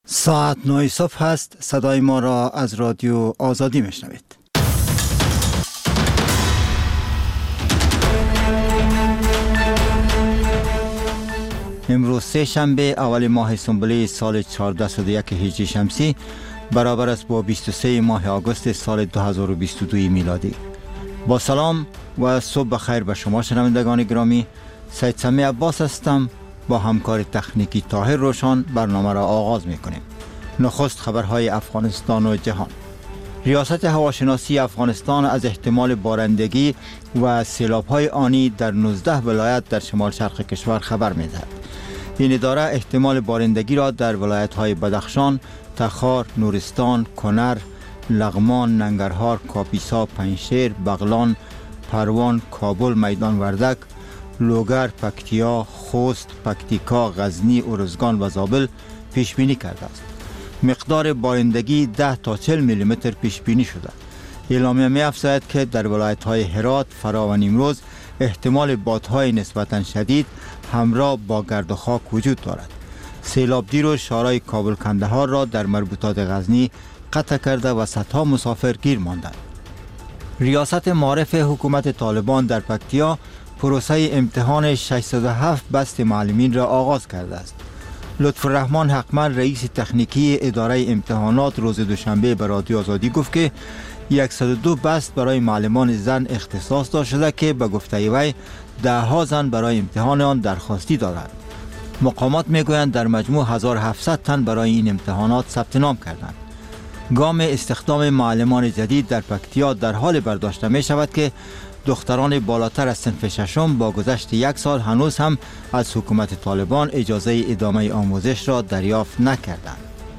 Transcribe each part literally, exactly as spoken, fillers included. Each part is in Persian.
ساعت نه صبح هست. صدای ما را از رادیو آزادی میشنوید. امروز سه شنبه اول ماه سنبله سال چهارده صد و یک هجری شمسی برابر است با بیست و سه ماه آگوست سال دو هزار و بیست و دو میلادی. با سلام و صبح بخیر به شما شنوندگان گرامی. سید سمی عباس هستم. با همکار تکنیکی طاهر روشان برنامه را آغاز میکنیم. نخست خبرهای افغانستان و جهان. ریاست هواشناسی افغانستان از احتمال بارندگی و سیلاب‌های آنی در نوزده ولایت در شمال شرق کشور خبر می‌دهد. این اداره احتمال بارندگی را در ولایت‌های بدخشان، تخار، نورستان، کنر، لغمان، ننگرهار، کاپیسا، پنجشیر، بغلان، پروان، کابل، میدان وردک، لوگر، پکتیا، خوست، پکتیکا، غزنی، ارزگان و زابل پیش بینی کرده است. مقدار بارندگی ده تا چهل میلی متر پیش بینی شده. اعلامیه می افزاید که در ولایت‌های هرات، فرا و نیمروز احتمال بادهای نسبتاً شدید همراه با گرد و خاک وجود دارد. سیلاب دیروز شهرهای کابل کندهار را در مربوطات غزنی قطع کرده و صدها مسافر گیر ماندند. ریاست معارف حکومت طالبان در پکتیا پروسه امتحان ششصد و هفت بست معلمین را آغاز کرده است. لطف الرحمن حقمل رئیس تکنیکی اداره امتحانات روز دوشنبه به رادیو آزادی گفت که صد و دو بست برای معلمان زن اختصاص داده شده که به گفته وی ده ها زن برای امتحان آن درخواستی دارند. مقامات میگویند در مجموع هزار و هفتصد تن برای این امتحانات ثبت نام کردند. گام استخدام معلمان جدید در پکتیا در حال برداشته می شود که دختران بالاتر از صنف ششم با گذشت یک سال هنوز هم از حکومت طالبان اجازه ادامه آموزش را دریافت نکردند.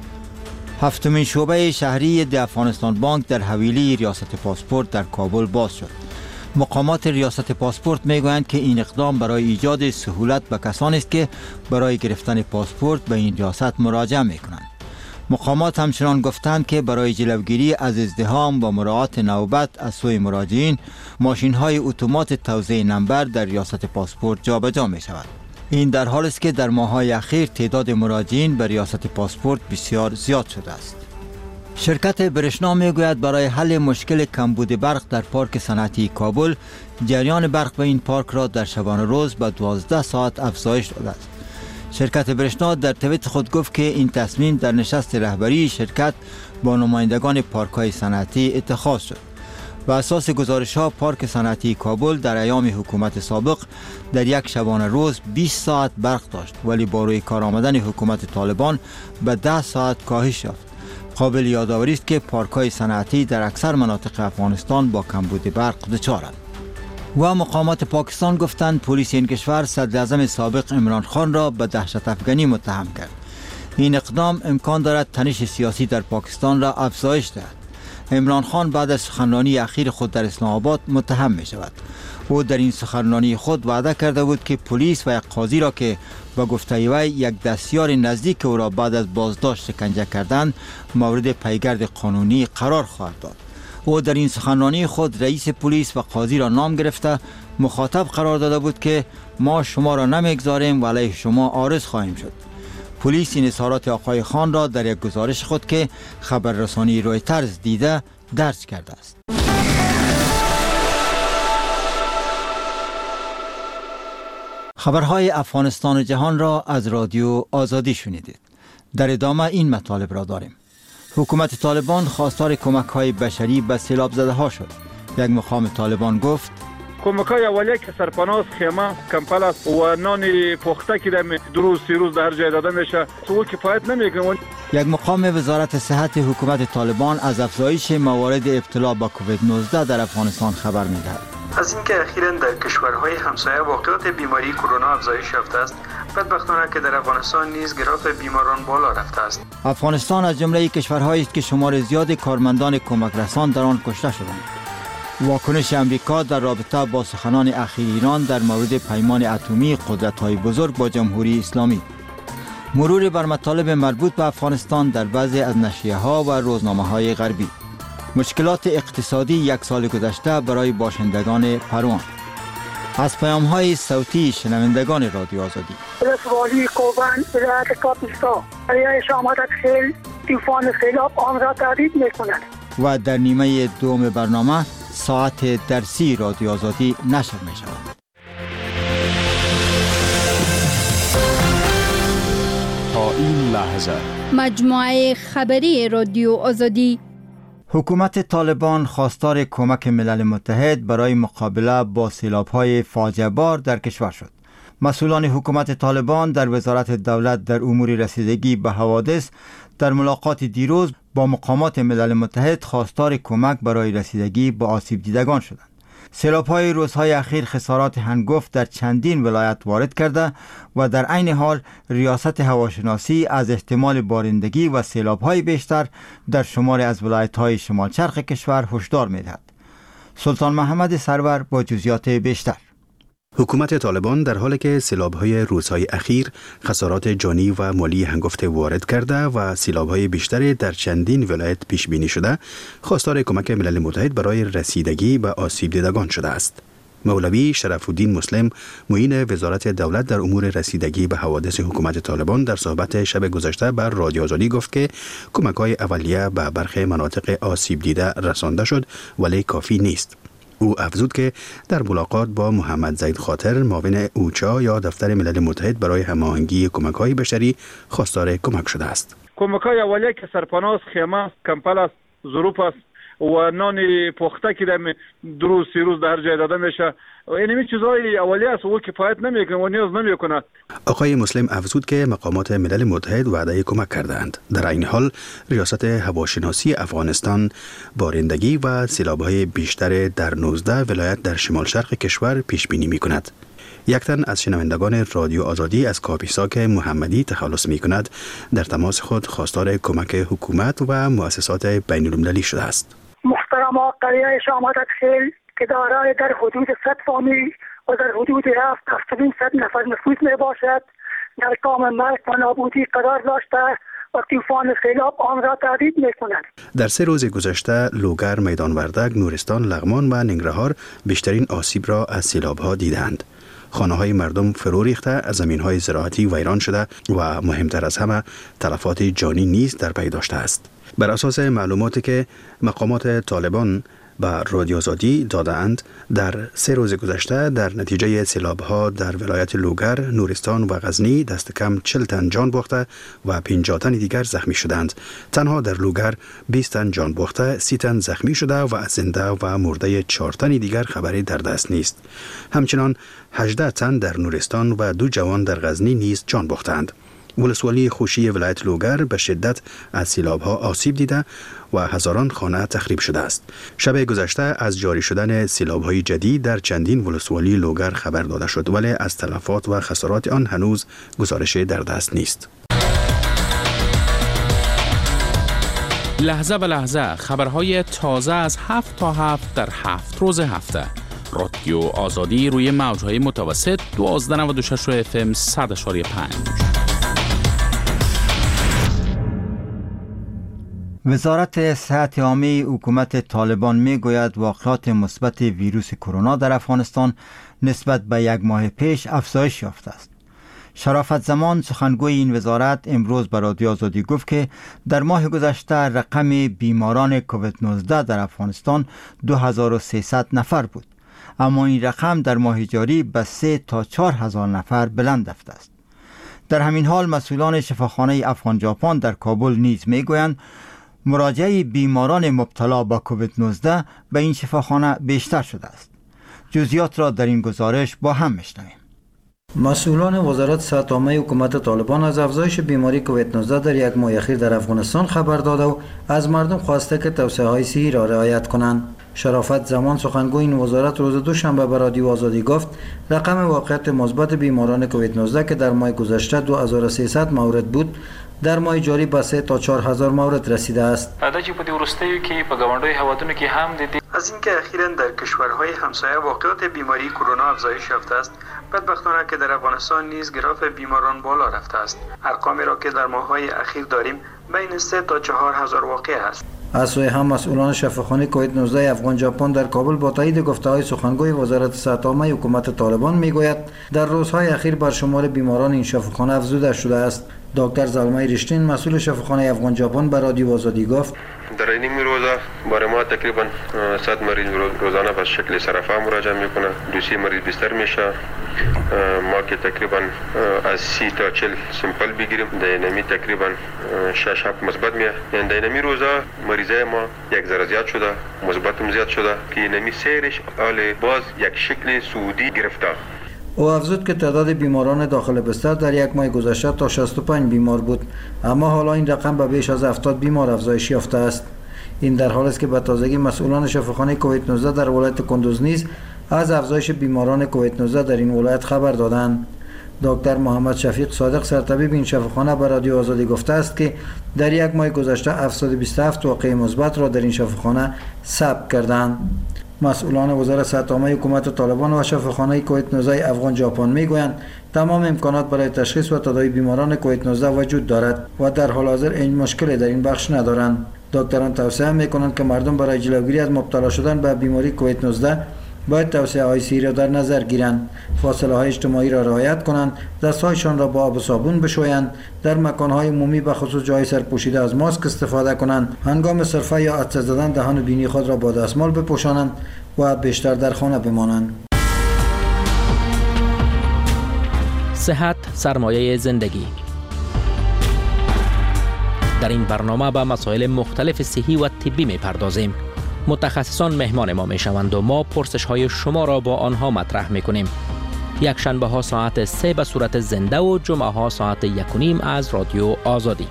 هفتمین شعبه شهری د افغانستان بانک در حویلی ریاست پاسپورت در کابل باز شد. مقامات ریاست پاسپورت میگویند که این اقدام برای ایجاد سهولت به کسانی است که برای گرفتن پاسپورت به این ریاست مراجعه میکنند. مقامات همچنان گفتند که برای جلوگیری از ازدحام و مراعات نوبت از سوی مراجعین ماشین‌های اتومات توزیع نمبر در ریاست پاسپورت جابجا می شود. این در حالی است که در ماه‌های اخیر تعداد مراجعین به ریاست پاسپورت بسیار زیاد شده است. شرکت برشنا میگوید برای حل مشکل کمبود برق در پارک صنعتی کابل جریان برق به این پارک را در شبانه روز به دوازده ساعت افزایش داده است. شرکت برشنا در توییت خود گفت که این تصمیم در نشست رهبری شرکت با نمایندگان پارک‌های صنعتی اتخاذ شد. بر اساس گزارش‌ها پارک صنعتی کابل در ایام حکومت سابق در یک شبانه روز بیست ساعت برق داشت، ولی با روی کار آمدن حکومت طالبان به ده ساعت کاهش یافت. قابل یادآوری است که پارک‌های صنعتی در اکثر مناطق افغانستان با کمبود برق دچارند. و مقامات پاکستان گفتند پلیس این کشور صدراعظم سابق عمران خان را به دهشت افغانی متهم کرد. این اقدام امکان دارد تنش سیاسی در پاکستان را افزایش دهد. عمران خان بعد از سخنرانی اخیر خود در اسلام آباد متهم می شود. او در این سخنرانی خود وعده کرده بود که پلیس و یک قاضی را که به گفته وی یک دستیار نزدیک او را بعد از بازداشت شکنجه کردند مورد پیگرد قانونی قرار خواهد داد. او در این سخنرانی خود رئیس پلیس و قاضی را نام گرفته مخاطب قرار داده بود که ما شما را نمیگذاریم و علیه شما عارض خواهیم شد. پلیس این اظهارات آقای خان را در یک گزارش خود که خبررسانی رویترز دیده درج کرده است. خبرهای افغانستان و جهان را از رادیو آزادی شنیدید. در ادامه این مطالب را داریم. حکومت طالبان خواستار کمک‌های بشری به سیلاب زده ها شد. یک مقام طالبان گفت کمک‌های اولیه که سرپناه، خیمه، کمپل است و نان پخته که در دو روز سه روز در جای داده میشه تو کفایت نمیکنه. یک مقام وزارت صحت حکومت طالبان از افزایش موارد ابتلا به کووید نوزده در افغانستان خبر می‌دهد. از اینکه اخیراً در کشورهای همسایه واقعات بیماری کرونا افزایش یافته است، بدبختانه که در افغانستان نیز گراف بیماران بالا رفته است. افغانستان از جمله کشورهایی است که شمار زیاد کارمندان کمک رسان در آن کشته شدند. واکنش امریکا در رابطه با سخنان اخیر ایران در مورد پیمان اتمی قدرت‌های بزرگ با جمهوری اسلامی. مرور بر مطالب مربوط به افغانستان در بعضی از نشریه‌ها و روزنامه‌های غربی. مشکلات اقتصادی یک سال گذشته برای باشندگان پروان. از پیام های صوتی شنوندگان رادیو آزادی. ولسوالی کوبان ولایت کاپیستا دریای شامات خیل طوفان سیلاب آن را تهدید می‌کند. و در نیمه دوم برنامه ساعت درسی رادیو آزادی نشر می شود. تا این لحظه مجموعه خبری رادیو آزادی. حکومت طالبان خواستار کمک ملل متحد برای مقابله با سیلاب‌های فاجعه بار در کشور شد. مسئولان حکومت طالبان در وزارت دولت در امور رسیدگی به حوادث در ملاقات دیروز با مقامات ملل متحد خواستار کمک برای رسیدگی به آسیب دیدگان شدند. سیلاب‌های روزهای اخیر خسارات هنگفت در چندین ولایت وارد کرده و در عین حال ریاست هواشناسی از احتمال بارندگی و سیلاب‌های بیشتر در شماری از ولایت‌های شمال شرق کشور هشدار می‌دهد. سلطان محمد سرور با جزئیات بیشتر. حکومت طالبان در حالی که سیلاب‌های روزهای اخیر خسارات جانی و مالی هنگفته وارد کرده و سیلاب‌های بیشتری در چندین ولایت پیش بینی شده، خواستار کمک ملل متحد برای رسیدگی به آسیب دیدگان شده است. مولوی شرف الدین مسلم، معین وزارت دولت در امور رسیدگی به حوادث حکومت طالبان، در صحبت شب گذشته بر رادیو آزادی گفت که کمک‌های اولیه به برخی مناطق آسیب دیده رسانده شد ولی کافی نیست. او افزود که در ملاقات با محمد زید خاطر، معاون اوچا یا دفتر ملل متحد برای هماهنگی کمک‌های بشری، خواستار کمک شده است. کمک‌های اولیه که سرپناه، خیمه، کمپل است، ظروف است و نان پخته که در دو روز سه روز در جای داده میشه. این چیزهای اولیه است و کفایت نمیکنه و نیاز نمیکنه. آقای مسلم افزود که مقامات ملل متحد وعده کمک کردند. در این حال ریاست هواشناسی افغانستان بارندگی و سیلاب‌های بیشتر در نوزده ولایت در شمال شرق کشور پیش بینی می‌کند. یک تن از شنوندگان رادیو آزادی از کاپیسا محمدی تخلص می‌کند، در تماس خود خواستار کمک حکومت و مؤسسات بین‌المللی شده است. محترم قریه شامات خیل که دارای در حدود صد فامیل و در حدود هفت هفتاد صد نفر نفوس می باشد، در کام مرگ و نابودی قرار داشته و طوفان سیلاب آن را تهدید می کند. در سه روز گذشته لوگر، میدان وردک، نورستان، لغمان و ننگرهار بیشترین آسیب را از سیلاب‌ها دیدند. خانه‌های مردم فرو ریخته، زمین‌های زراعتی ویران شده و مهمتر از همه تلفات جانی نیز در پی داشته است. بر اساس معلوماتی که مقامات طالبان به رادیو آزادی داده‌اند، در سه روز گذشته در نتیجه سیلاب‌ها در ولایت لوگر، نورستان و غزنی دست کم چهل تن جان باخته و پنجاه تن دیگر زخمی شدند. تنها در لوگر بیست تن جان باخته، سی تن زخمی شده و از زنده و مرده چهار تن دیگر خبری در دست نیست. همچنان هجده تن در نورستان و دو جوان در غزنی نیز جان باختند. ولسوالی خوشی ولایت لوگر به شدت از سیلاب‌ها آسیب دیده و هزاران خانه تخریب شده است. شب گذشته از جاری شدن سیلاب‌های جدید در چندین ولسوالی لوگر خبر داده شد، ولی از تلفات و خسارات آن هنوز گزارش در دست نیست. لحظه به لحظه خبرهای تازه از هفت تا هفت در هفت روز هفته. رادیو آزادی روی موج‌های متوسط دوازده نود و شش اف ام صد و پنج. وزارت صحت عامه حکومت طالبان می گوید واقعات مثبت ویروس کرونا در افغانستان نسبت به یک ماه پیش افزایش یافته است. شرافت زمان سخنگوی این وزارت امروز به رادیو آزادی گفت که در ماه گذشته رقم بیماران کووید نوزده در افغانستان دو هزار و سیصد نفر بود، اما این رقم در ماه جاری به سه تا چهار هزار نفر بلند رفته است. در همین حال مسئولان شفاخانه افغان ژاپن در کابل نیز می گویند مراجعه بیماران مبتلا با کووید نوزده به این شفاخانه بیشتر شده است. جزئیات را در این گزارش با هم میشنویم. مسئولان وزارت صحت عامه حکومت طالبان از افزایش بیماری کووید نوزده در یک ماه اخیر در افغانستان خبر داده و از مردم خواسته که توصیه‌های صحی را رعایت کنند. شرافت زمان سخنگوی این وزارت روز دوشنبه به رادیو آزادی گفت رقم واقعیت مثبت بیماران کووید نوزده که در ماه گذشته دو هزار و سیصد مورد بود، در ماه جاری به سه تا چهار هزار مورد رسیده است. عادت په دې ورستیو کې په گاونډي هوادونو کې هم د از اینکه اخیراً در کشورهای همسایه واقعات بیماری کرونا افزایش یافته است، بدبختانه که در افغانستان نیز گراف بیماران بالا رفته است. ارقامی را که در ماه‌های اخیر داریم بین سه تا چهار هزار واقعه است. از سوی هم مسئولان شفاخانه کووید نوزده افغان ژاپن در کابل با تایید گفته‌های سخنگوی وزارت صحت عامه حکومت طالبان میگوید در روزهای اخیر بر شمار بیماران این شفاخانه افزوده شده است. دکتر زلمه رشتین مسئول شفاخانه افغان ژاپن به رادیو آزادی گفت در این روزا برای ما تقریبا صد مریض روزانه به شکل صرفه مراجعه میکنه. دوسی مریض بیشتر میشه. ما که تقریبا از سی تا چهل سمپل بگیریم دینامی تقریبا شش هفت مثبت میاد. یعنی دینامی روزا مریضای ما یک ذره زیاد شده، مثبتم زیاد شده که اینمی سیرش حال باز یک شکل سعودی گرفته. او افزود که تعداد بیماران داخل بستر در یک ماه گذشته تا شصت و پنج بیمار بود، اما حالا این رقم به بیش از هفتاد بیمار افزایش یافته است. این در حالی است که به تازگی مسئولان شفاخانه کووید نوزده در ولایت کندوز نیز از افزایش بیماران کووید نوزده در این ولایت خبر دادند. دکتر محمد شفیق صادق سرطبیب این شفاخانه به رادیو آزادی گفته است که در یک ماه گذشته هفتصد و بیست و هفت واقعه مثبت را در این شفاخانه ثبت کردند. مسئولان وزارت صحت عامه حکومت طالبان و شفاخانه کووید نوزده افغان ژاپن میگویند تمام امکانات برای تشخیص و تداوی بیماران کووید نوزده وجود دارد و در حال حاضر این مشکلی در این بخش ندارند. دکتران توصیه میکنند که مردم برای جلوگیری از مبتلا شدن به بیماری کووید نوزده باید توصیه های صحی را در نظر گیرند، فاصله های اجتماعی را رعایت کنند، دستهایشان را با آب و صابون بشویند، در مکان های عمومی به خصوص جای سرپوشیده از ماسک استفاده کنند، هنگام سرفه یا عطسه زدن دهان و بینی خود را با دستمال بپوشانند و بیشتر در خانه بمانند. صحت سرمایه زندگی. در این برنامه به مسائل مختلف صحی و طبی می‌پردازیم. متخصصان مهمان ما میشوند و ما پرسش های شما را با آنها مطرح میکنیم. یک شنبه ها ساعت سه به صورت زنده و جمعه ها ساعت یک و نیم از رادیو آزادی.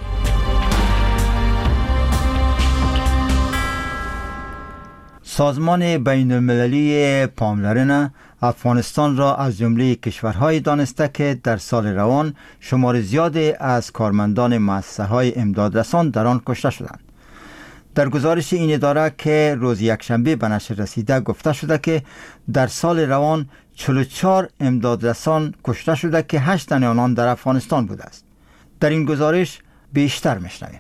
سازمان بین المللی پاملرنه افغانستان را از جمله کشورهای دانسته که در سال روان شمار زیادی از کارمندان مؤسسه‌های امدادرسان در آن کشته شدند. در گزارش این اداره که روز یکشنبه به نشر رسیده گفته شده که در سال روان چهل و چهار امدادرسان کشته شده که هشت تن آنان در افغانستان بوده است. در این گزارش بیشتر میشنویم.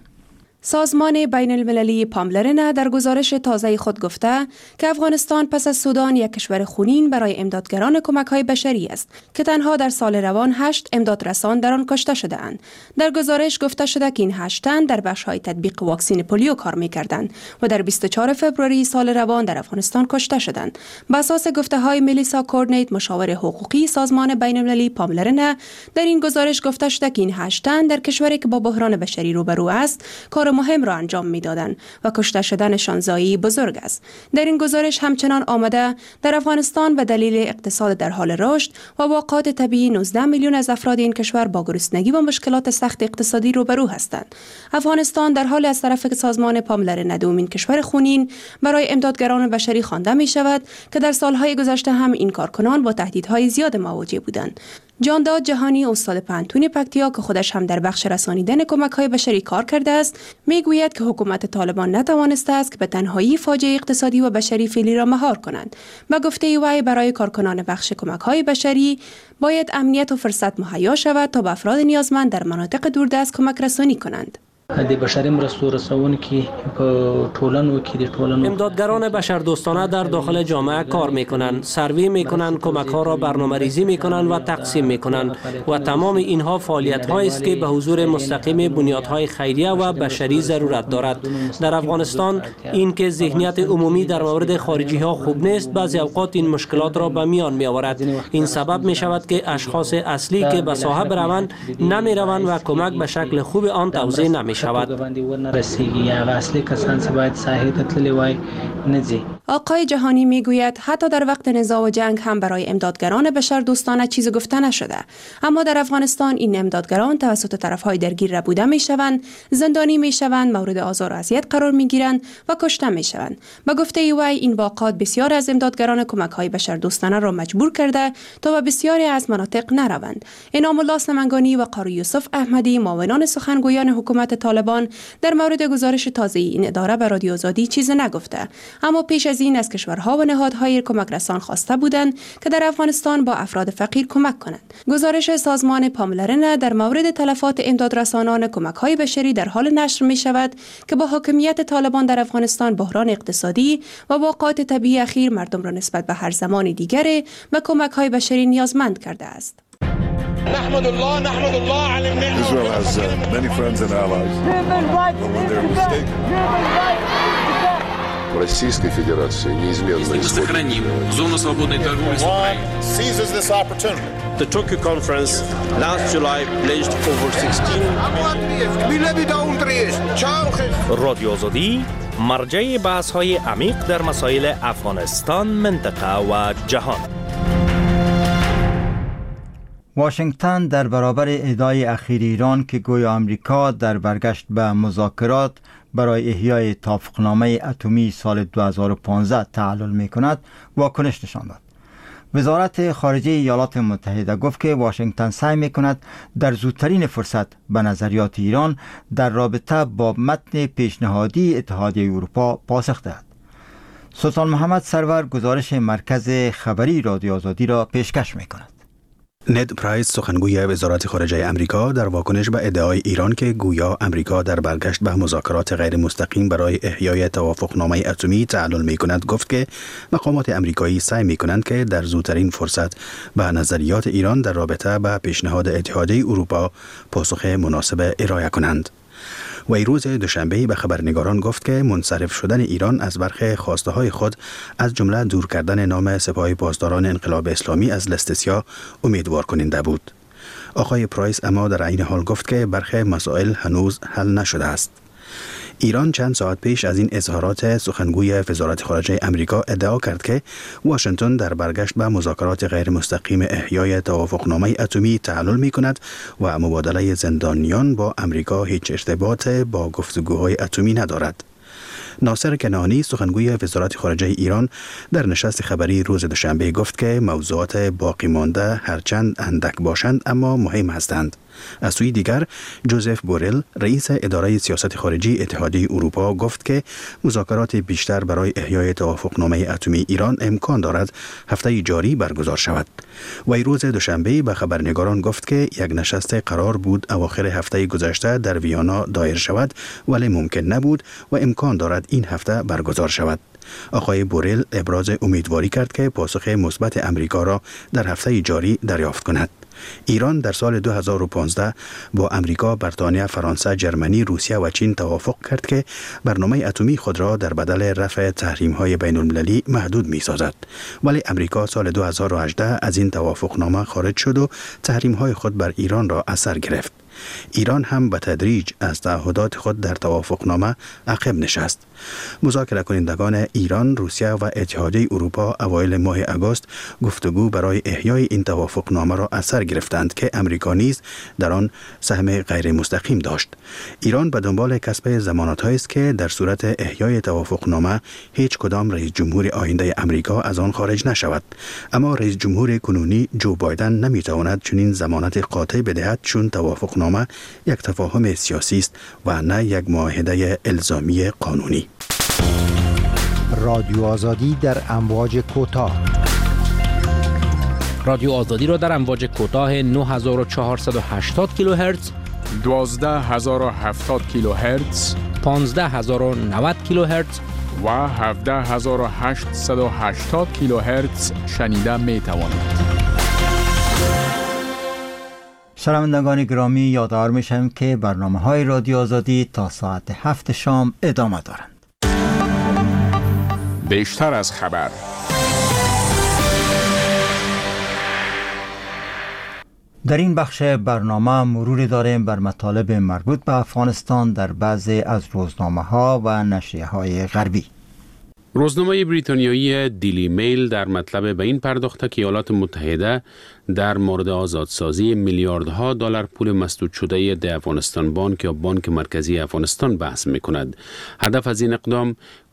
سازمان بین المللی پاملرنه در گزارش تازه خود گفته که افغانستان پس از سودان یک کشور خونین برای امدادگران کمک‌های بشری است که تنها در سال روان هشت امدادرسان در آن کشته شده اند. در گزارش گفته شده که این هشت تن در بخش‌های تطبیق واکسن پولیو کار می‌کردند و در بیست و چهارم فوریه سال روان در افغانستان کشته شدند. بر اساس گفته‌های ملیسا کورنیت مشاور حقوقی سازمان بین المللی پاملرنه در این گزارش گفته شده که این هشت تن در کشوری که با بحران بشری روبرو است کار مهم را انجام می‌دادند و کشته شدنشان ضایعی بزرگ است. در این گزارش همچنان آمده در افغانستان به دلیل اقتصاد در حال رشد و واقعات طبیعی نوزده میلیون از افراد این کشور با گرسنگی و مشکلات سخت اقتصادی روبرو هستند. افغانستان در حال از طرف سازمان پاملرنه دومین کشور خونین برای امدادگران بشری خوانده می شود که در سالهای گذشته هم این کارکنان با تهدیدهای زیاد مواجه بودند. جانداد جهانی استاد پانتون پکتیا که خودش هم در بخش رسانیدن کمک‌های بشری کار کرده است میگوید که حکومت طالبان نتوانسته است که به تنهایی فاجعه اقتصادی و بشری فعلی را مهار کنند. به گفته وی برای کارکنان بخش کمک‌های بشری باید امنیت و فرصت مهیا شود تا به افراد نیازمند در مناطق دوردست کمک رسانی کنند. د بشري مرستو رسونکي په ټولنو کې د ټولنو امدادگران بشردوستانه در داخل جامعه کار میکنند، سروی میکنند، کمک ها را برنامه‌ریزی میکنند و تقسیم میکنند و تمام اینها فعالیت هایی است که به حضور مستقیم بنیادهای خیریه و بشری ضرورت دارد. در افغانستان این که ذهنیت عمومی در مورد خارجی ها خوب نیست بعضی اوقات این مشکلات را به میان می آورد. این سبب می شود که اشخاص اصلی که به ساحه بروند نمی روند و کمک به شکل خوب آن توزیع نمی شود. آقای جهانی میگوید حتی در وقت نزاع و جنگ هم برای امدادگران بشردوستانه چیزی گفته نشده، اما در افغانستان این امدادگران توسط طرفهای درگیر ربوده میشوند، زندانی میشوند، مورد آزار و اذیت قرار میگیرند و کشته میشوند. به گفته وی این واقعات بسیار از امدادگران کمک‌های بشردوستانه را مجبور کرده تا به بسیاری از مناطق نروند. انعام الله سمنگانی و قاری یوسف احمدی معاونان سخنگویان حکومت طالبان در مورد گزارش تازه این اداره به رادیو آزادی چیزی نگفته، اما پیش از از این از کشورها و نهادهای کمک رسان خواسته بودند که در افغانستان با افراد فقیر کمک کنند. گزارش سازمان پاملرن در مورد تلفات امدادرسانان کمک‌های بشری در حال نشر می شود که با حاکمیت طالبان در افغانستان بحران اقتصادی و واقعات طبیعی اخیر مردم را نسبت به هر زمان دیگری به کمک‌های بشری نیازمند کرده است. نحمد الله نحمد الله على النعمة. Israel has uh, many friends and allies. But when they're mistaken. Российской Федерации неизменно сохраним зону свободной торговли с Украиной. Seizes this opportunity. The Tokyo conference last July pledged over sixteen. رادیو آزادی مرجع بحث‌های عمیق در مسائل افغانستان، منطقه و جهان. واشنگتن در برابر ادعای اخیر ایران که گویا آمریکا در برگشت به مذاکرات برای احیای توافقنامه اتمی سال دو هزار و پانزده تعلل می کند واکنش نشان داد. وزارت خارجه ایالات متحده گفت که واشنگتن سعی می کند در زودترین فرصت به نظریات ایران در رابطه با متن پیشنهادی اتحادیه اروپا پاسخ دهد. سلطان محمد سرور گزارش مرکز خبری رادیو آزادی را پیشکش می کند. نید پرایس سخنگوی وزارت خارجه امریکا در واکنش به ادعای ایران که گویا امریکا در برگشت به مذاکرات غیر مستقیم برای احیای توافقنامه اتمی تعلل می کند گفت که مقامات امریکایی سعی می کنند که در زودترین فرصت به نظریات ایران در رابطه به پیشنهاد اتحادیه اروپا پاسخ مناسب ارائه کنند. وی روز دوشنبه به خبرنگاران گفت که منصرف شدن ایران از برخی خواسته های خود از جمله دور کردن نام سپاه پاسداران انقلاب اسلامی از لیست سیاه امیدوار کننده بود. آقای پرایس اما در عین حال گفت که برخی مسائل هنوز حل نشده است. ایران چند ساعت پیش از این اظهارات سخنگوی وزارت خارجه امریکا ادعا کرد که واشنگتن در برگشت به مذاکرات غیر مستقیم احیای توافقنامه اتمی تعلل می کند و مبادله زندانیان با امریکا هیچ ارتباط با گفتگوهای اتمی ندارد. ناصر کنعانی سخنگوی وزارت خارجه ایران در نشست خبری روز دوشنبه گفت که موضوعات باقی مانده هرچند اندک باشند اما مهم هستند. از سوی دیگر جوزف بورل رئیس اداره سیاست خارجی اتحادیه اروپا گفت که مذاکرات بیشتر برای احیای توافقنامه اتمی ایران امکان دارد هفته جاری برگزار شود. وی روز دوشنبه به خبرنگاران گفت که یک نشست قرار بود اواخر هفته گذشته در ویانا دایر شود ولی ممکن نبود و امکان دارد این هفته برگزار شود. آقای بورل ابراز امیدواری کرد که پاسخ مثبت امریکا را در هفته جاری دریافت کند. ایران در سال دو هزار و پانزده با امریکا، بریتانیا، فرانسه، جرمنی، روسیه و چین توافق کرد که برنامه اتمی خود را در بدل رفع تحریم‌های بین‌المللی محدود می‌سازد. ولی امریکا سال دو هزار و هجده از این توافقنامه خارج شد و تحریم‌های خود بر ایران را اثر گرفت. ایران هم به تدریج از تعهدات خود در توافقنامه عقب نشست. مذاکره کنندگان ایران، روسیه و اتحادیه اروپا اوایل ماه آگوست گفتگو برای احیای این توافقنامه را اثر گرفتند که امریکا نیز در آن سهم غیر مستقیم داشت. ایران به دنبال کسب ضمانت‌هایی است که در صورت احیای توافقنامه هیچ کدام رئیس جمهور آینده امریکا از آن خارج نشود. اما رئیس جمهور کنونی جو بایدن نمیتواند چنین ضمانت قاطع بدهد چون توافقنامه یک تفاهم سیاسی است و نه یک معاهده الزامی قانونی. رادیو آزادی در امواج کوتاه. رادیو آزادی را در امواج کوتاه نه هزار و چهارصد و هشتاد کیلوهرتز، دوازده هزار و هفتاد کیلوهرتز، پانزده هزار و نود کیلوهرتز و هفده هزار و هشتصد و هشتاد کیلوهرتز شنیده می توانید. شنوندگان گرامی، یادآور میشم که برنامه های رادیو آزادی تا ساعت هفت شام ادامه دارند. بیشتر از خبر. در این بخش برنامه مروری داریم بر مطالب مربوط به افغانستان در بعضی از روزنامه ها و نشریه های غربی. روزنامه بریتانیایی دیلی میل در مطلب به این پرداخته که ایالات متحده در مورد آزادسازی میلیاردها دلار پول مسدود شده در افغانستان بانک یا بانک مرکزی افغانستان بحث می‌کند. هدف از این اقدام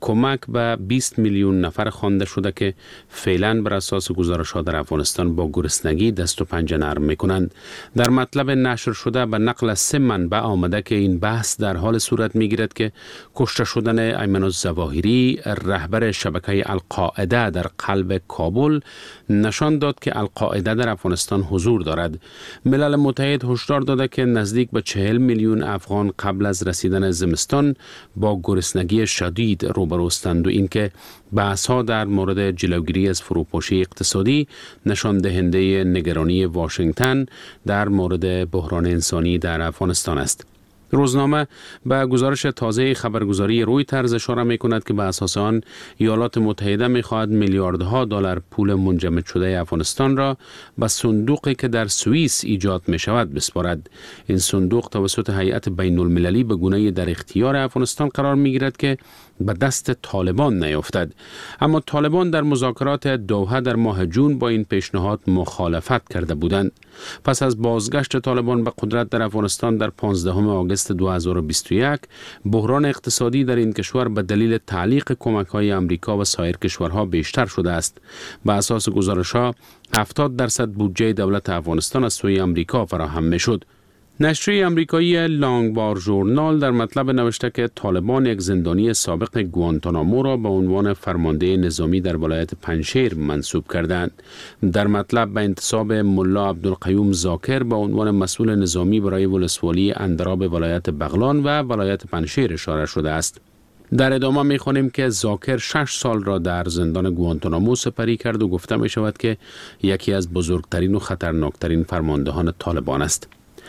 کمک به بیست میلیون نفر خوانده شده که فعلا بر اساس گزارش‌ها در افغانستان با گرسنگی دست و پنجه نرم می‌کنند. در مطلب نشر شده به نقل از سه منبع آمده که این بحث در حال صورت می‌گیرد که کشته شدن ایمن الظواهری رهبر شبکه القاعده در قلب کابل نشان داد که القاعده در افغانستان حضور دارد. ملل متحد هشدار داده که نزدیک به چهل میلیون افغان قبل از رسیدن زمستان با گرسنگی شدید روبرو هستند و اینکه بحث‌ها در مورد جلوگیری از فروپاشی اقتصادی نشان دهنده نگرانی واشنگتن در مورد بحران انسانی در افغانستان است. روزنامه به گزارش تازه خبرگزاری رویترز اشاره می کند که به اساس آن ایالات متحده می خواهد میلیاردها دلار پول منجمد شده افغانستان را به صندوقی که در سوئیس ایجاد می شود بسپارد. این صندوق توسط هیئت بین المللی به گونه‌ای در اختیار افغانستان قرار می گیرد که به دست طالبان نیفتد. اما طالبان در مذاکرات دوحه در ماه جون با این پیشنهاد مخالفت کرده بودند. پس از بازگشت طالبان به قدرت در افغانستان در پانزدهم آگوست دو هزار و بیست و یک، بحران اقتصادی در این کشور به دلیل تعلیق کمک‌های آمریکا و سایر کشورها بیشتر شده است. به اساس گزارش‌ها هفتاد درصد بودجه دولت افغانستان از سوی آمریکا فراهم می‌شد. نشریه آمریکایی لانگوار ژورنال در مطلب نوشته که طالبان یک زندانی سابق گوانتانامو را به عنوان فرمانده نظامی در ولایت پنجشیر منصوب کردند. در مطلب به انتصاب ملا عبدالقیوم زاکر به عنوان مسئول نظامی برای ولسوالی اندراب ولایت بغلان و ولایت پنجشیر اشاره شده است. در ادامه می خوانیم که زاکر شش سال را در زندان گوانتانامو سپری کرد و گفته می شود که یکی از بزرگترین و خطرناکترین فرماندهان طالبان است.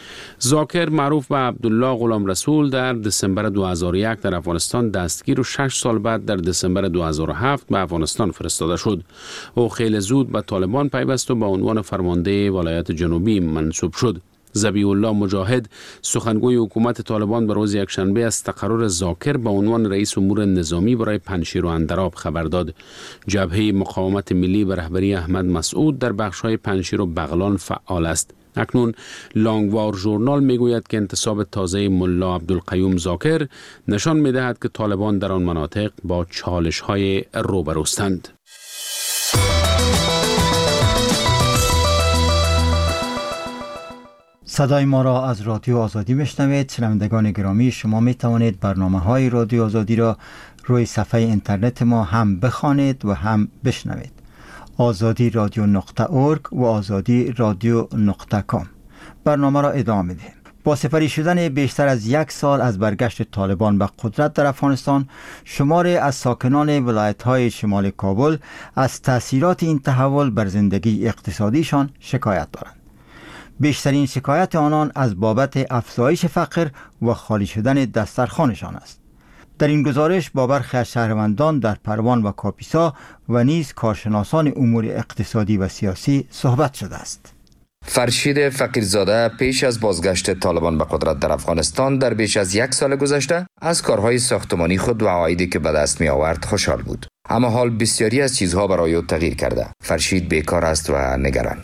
زاکر معروف به عبدالله غلام رسول در دسامبر دو هزار و یک در افغانستان دستگیر و شش سال بعد در دسامبر دو هزار و هفت به افغانستان فرستاده شد. او خیلی زود به طالبان پیوست و به عنوان فرمانده ولایت جنوبی منصوب شد. ذبیح الله مجاهد سخنگوی حکومت طالبان به روز یکشنبه از تقرر زاکر به عنوان رئیس امور نظامی برای پنجشیر و اندراب خبر داد. جبهه مقاومت ملی به رهبری احمد مسعود در بخش‌های پنجشیر و بغلان فعال است. اکنون لانگوار ژورنال میگوید که انتصاب تازه ملا عبدالقیوم زاکر نشان میدهد که طالبان در آن مناطق با چالش‌های روبروستند. صدای ما را از رادیو آزادی میشنوید. شنوندگان گرامی، شما می توانید برنامه‌های رادیو آزادی را روی صفحه اینترنت ما هم بخوانید و هم بشنوید. آزادی رادیو نقطه اورگ و آزادی رادیو نقطه کام. برنامه را ادامه میدیم. با سپری شدن بیشتر از یک سال از برگشت طالبان به قدرت در افغانستان، شماری از ساکنان ولایت‌های شمال کابل از تأثیرات این تحول بر زندگی اقتصادیشان شکایت دارند. بیشترین شکایت آنان از بابت افزایش فقر و خالی شدن دسترخوانشان است. در این گزارش با برخی از شهروندان در پروان و کاپیسا و نیز کارشناسان امور اقتصادی و سیاسی صحبت شده است. فرشید فقیرزاده پیش از بازگشت طالبان به قدرت در افغانستان در بیش از یک سال گذشته از کارهای ساختمانی خود و عوایدی که به دست می آورد خوشحال بود. اما حال بسیاری از چیزها برای او تغییر کرده. فرشید بیکار است و نگران.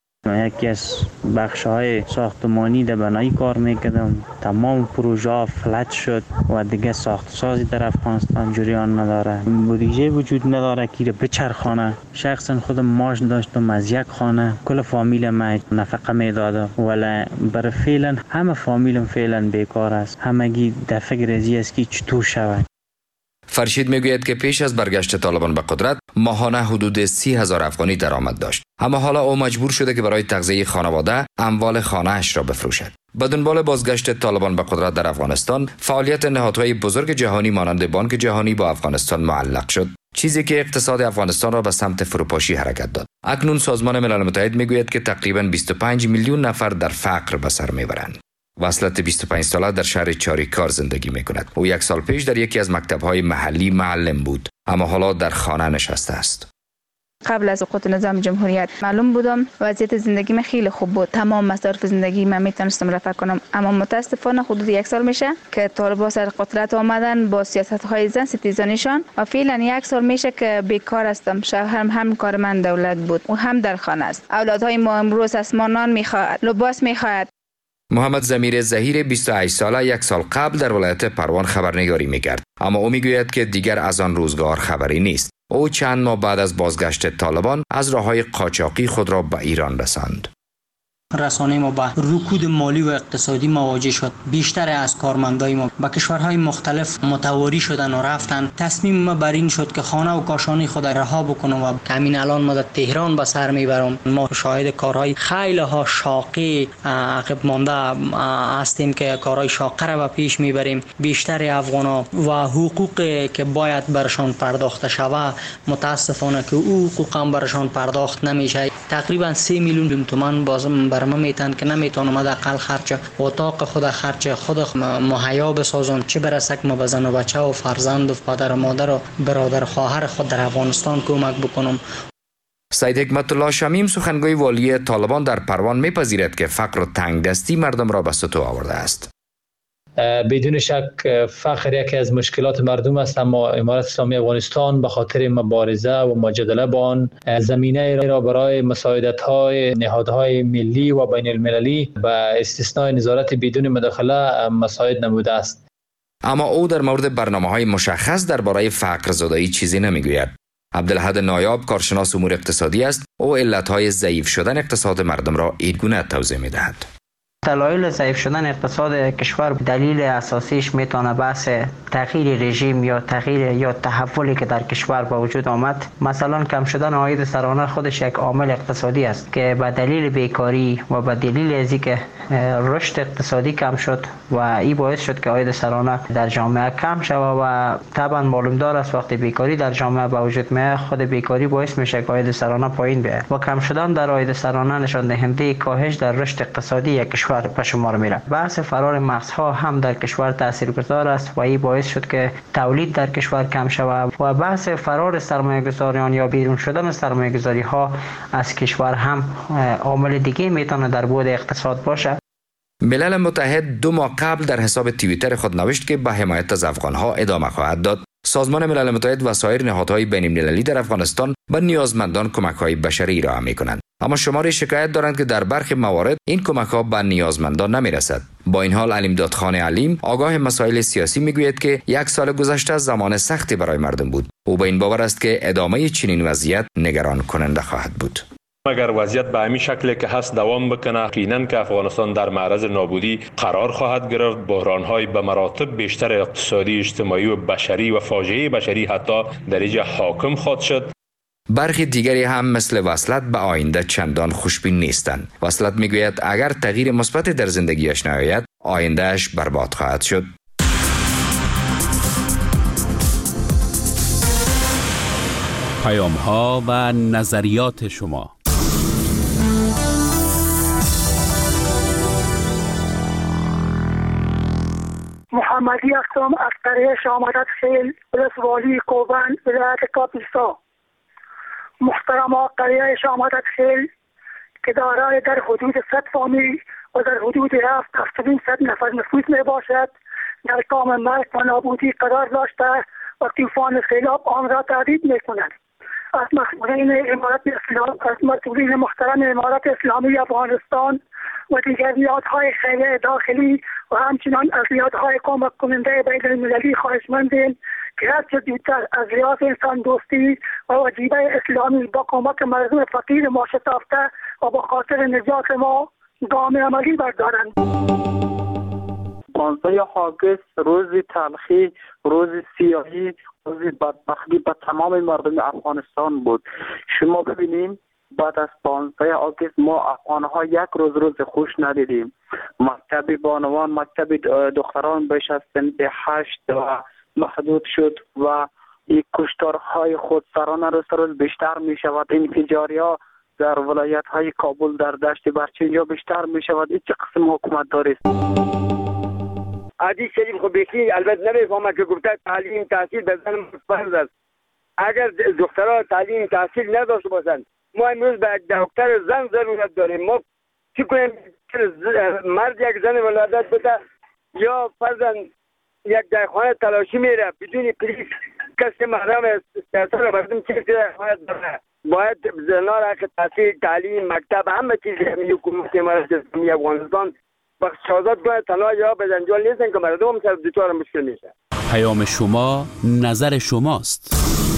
یکی از بخش‌های ساختمانی در بنایی کار میکردم. تمام پروژه ها فلج شد و دیگه ساخت سازی در افغانستان جریان نداره. بودجه وجود نداره که را بچرخانه. شخصا خودم ماش داشتم از یک خانه، کل فامیل ما نفقه میداده، ولی برای فعلا همه فامیلم فعلا بیکار است. همگی در فکر ازی است که چطور شود. فرشید میگوید که پیش از برگشت طالبان به قدرت ماهانه حدود سی هزار افغانی درآمد داشت، اما حالا او مجبور شده که برای تغذیه خانواده اموال خانه اش را بفروشد. با دنبال بازگشت طالبان به قدرت در افغانستان، فعالیت نهادهای بزرگ جهانی مانند بانک جهانی با افغانستان معلق شد، چیزی که اقتصاد افغانستان را به سمت فروپاشی حرکت داد. اکنون سازمان ملل متحد میگوید که تقریباً بیست و پنج میلیون نفر در فقر به سر میبرند. وصلت بیست و پنج ساله در شهر چاریکار زندگی میکند. او یک سال پیش در یکی از مکتب‌های محلی معلم بود، اما حالا در خانه نشسته است. قبل از سقوط نظام جمهوریت معلوم بودم وضعیت زندگی من خیلی خوب بود، تمام مصارف زندگی من میتونستم رفع کنم، اما متاسفانه حدود یک سال میشه که طالبان سر قدرت آمدن با سیاست‌های زن ستیزانیشان و فعلا یک سال میشه که بیکار هستم. شوهرم هم کار من دولت بود و هم در خانه است. اولادهای ما امروز از ما نان میخواهد، لباس میخواهد. محمد ضمیر ظهیر بیست و هشت ساله یک سال قبل در ولایت پروان خبرنگاری میکرد، اما او میگوید که دیگر از آن روزگار خبری نیست. او چند ماه بعد از بازگشت طالبان از راههای قاچاقی خود را به ایران رساند. رسانه ما با رکود مالی و اقتصادی مواجه شد. بیشتر از کارمندای ما به کشورهای مختلف متواری شدن و رفتن. تصمیم ما بر این شد که خانه و کاشانه خود رها بکنم و همین الان ما در تهران به سر میبرم. ما شاهد کارهای خیلی ها شاقی عقب مانده هستیم که کارهای شاقه را به پیش میبریم. بیشتر افغانا و حقوقی که باید برشان پرداخته شود متاسفانه که او حقوق هم برشان پرداخت نمیشه. تقریبا سه میلیون تومان بازم برام میتن که نمیتونم حداقل خرچ اتاق خود خرچ خود مهیا بسازم، چه برسه که ما به زن و بچه و فرزند و پدر و مادر و برادر خواهر خود در افغانستان کمک بکنم. سید حکمت الله شمیم سخنگوی والی طالبان در پروان میپذیرد که فقر و تنگدستی مردم را به سطوح آورده است. بدون شک فقر یکی از مشکلات مردم است، اما امارت اسلامی افغانستان به خاطر مبارزه و مجادله با آن زمینه را برای مساعدت‌های نهادهای ملی و بین المللی به استثناء نظارت بدون مداخله مساعد نموده است. اما او در مورد برنامه‌های مشخص درباره فقر زدایی چیزی نمیگوید. عبدالحد نایاب کارشناس امور اقتصادی است. او علت‌های ضعیف شدن اقتصاد مردم را این گونه توضیح می‌دهد. دلایل ضعیف شدن اقتصاد کشور دلیل اساسیش میتونه بحث تغییر رژیم یا تغییر یا تحولی که در کشور با وجود آمد. مثلا کم شدن عاید سرانه خودش یک عامل اقتصادی است که به دلیل بیکاری و به دلیل از اینکه رشد اقتصادی کم شد و این باعث شد که عاید سرانه در جامعه کم شود و طبعا معلوم دار است وقتی بیکاری در جامعه با وجود میاد خود بیکاری باعث میشه که عاید سرانه پایین بیاد و کم شدن در عاید سرانه نشان دهنده کاهش در رشد اقتصادی یک کشور به شمار میره. بحث فرار مغزها هم در کشور تاثیرگذار است و این باعث شد که تولید در کشور کم شود و بحث فرار سرمایه‌گذاریان یا بیرون شدن سرمایه‌گذاری ها از کشور هم عامل دیگه میتونه در بعد اقتصاد باشه. ملل متحد دو ماه قبل در حساب توییتر خود نوشت که به حمایت از افغانها ادامه خواهد داد. سازمان ملل متحد و سایر نهادهای بین المللی در افغانستان به نیازمندان کمک‌های بشری ارائه می‌کنند. اما شماری شکایت دارند که در برخی موارد این کمک‌ها به نیازمندان نمی‌رسد. با این حال علیمداد خان علیم آگاه مسائل سیاسی میگوید که یک سال گذشته زمان سختی برای مردم بود. او به این باور است که ادامه چنین وضعیت نگران کننده خواهد بود. اگر وضعیت به همین شکلی که هست دوام بکنه یقینا که افغانستان در معرض نابودی قرار خواهد گرفت. بحران‌های به مراتب بیشتر اقتصادی، اجتماعی و بشری و فاجعه بشری حتی در اینجا حاکم خواهد شد. برخی دیگری هم مثل وصلت به آینده چندان خوشبین نیستند. وصلت میگوید اگر تغییر مثبت در زندگیش نیاید آیندهش برباد خواهد شد. پیام‌ها و نظریات شما. محمدی هستم از قریه شامدت خیل ولسوالی کوبن ولایت کاپیسا. محترم قریه شامدت خیل که دارای در حدود صد فامیل و در حدود هفت هفتاد صد نفر نفوس می باشد در کام مرگ و نابودی قرار داشته و طوفان سیلاب آن را تهدید می کند. از مسئولین امارت اسلام از مسئولین محترم امارت اسلامی افغانستان و دیگر نهادهای خیریه داخلی و همچنان از نهادهای کمک کننده بین المللی خواهشمندیم که هرچه زودتر از لحاظ انسان دوستی و وجیبه اسلامی با کمک مردم فقیر ما شتافته و با خاطر نجات ما گام عملی بردارند. پانزده آگوست روز تلخی، روز سیاهی، روز بدبختی به تمام مردم افغانستان بود. شما ببینیم بعد از پانزده آگوست ما افغانها یک روز روز خوش ندیدیم. مکتب بانوان، مکتب دختران بیش از سنت هشت و محدود شد و این کشتارهای خودسرانه روز روز بیشتر می شود. انفجارها در ولایت های کابل در دشت برچنجا بیشتر می شود. این چه قسم حکومت داری است؟ عادی شریف خب بیخی البته نمیفهمه که گفته تعلیم تحصیل به زن فرض است. اگر دخترها تعلیم تحصیل نداشته باشند ما امروز به دکتر زن ضرورت داریم. ما چی کنیم؟ مرد یک زن ولادت بده یا فرضاً یک درخانه تلاشی میره بدون پلیس کسی محرم سیاست را مردم چیزی درخانه داره. باید زنان را که تحصیل تعلیم مکتب همه چیز حکومت امارت اسلامی افغانستان با شازاد گاه تنها یا به جنجال نیستن که مردم هم سر دوچار مشکل میشه. پیام شما، نظر شماست.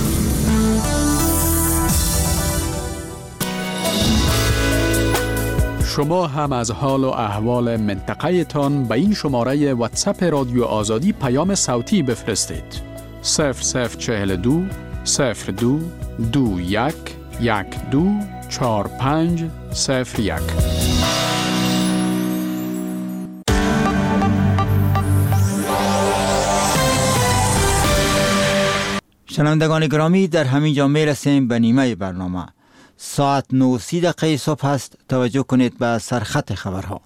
شما هم از حال و احوال منطقه تان به این شماره واتساپ رادیو آزادی پیام صوتی بفرستید. صفر صفر چهل دو صفر دو دو یک یک دو چهار پنج صفر یک. شنوندگان گرامی، در همین جا می رسیم به نیمه برنامه. ساعت نه و سی دقیقه صبح است. توجه کنید به سرخط خبرها.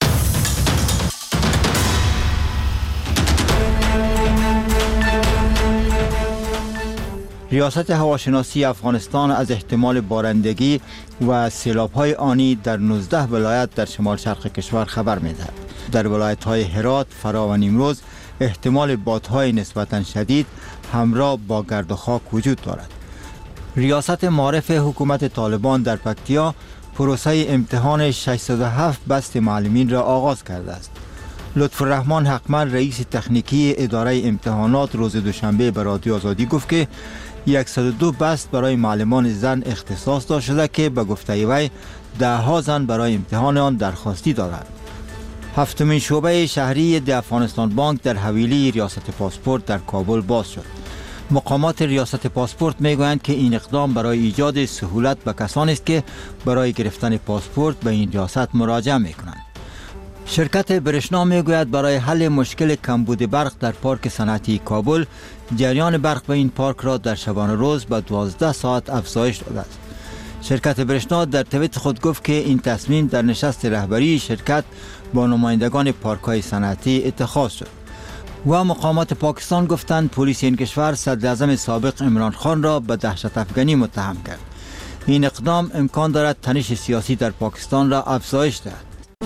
ریاست هواشناسی افغانستان از احتمال بارندگی و سیلاب‌های آنی در نوزده ولایت در شمال شرق کشور خبر می‌دهد. در ولایت‌های هرات، فرا و نیمروز احتمال بادهای نسبتاً شدید همراه با گرد و خاک وجود دارد. ریاست معارف حکومت طالبان در پکتیا پروسه امتحان ششصد و هفت بست معلمین را آغاز کرده است. لطفالرحمن حقمل رئیس تکنیکی اداره امتحانات روز دوشنبه به رادیو آزادی گفت که صد و دو بست برای معلمان زن اختصاص داده شده که به گفته وی ده ها زن برای امتحان آن درخواستی دادند. هفتمین شعبه شهری د افغانستان بانک در حویلی ریاست پاسپورت در کابل باز شد. مقامات ریاست پاسپورت میگویند که این اقدام برای ایجاد سهولت به کسانی است که برای گرفتن پاسپورت به این ریاست مراجعه میکنند. شرکت برشنا میگوید برای حل مشکل کمبود برق در پارک صنعتی کابل جریان برق به این پارک را در شبانه روز به دوازده ساعت افزایش داده است. شرکت برشنا در توییت خود گفت که این تصمیم در نشست رهبری شرکت با نمایندگان پارک‌های صنعتی اتخاذ شد. و مقامات پاکستان گفتند پلیس این کشور صدر اعظم سابق عمران خان را به دهشت افغانی متهم کرد. این اقدام امکان دارد تنش سیاسی در پاکستان را افزایش دهد.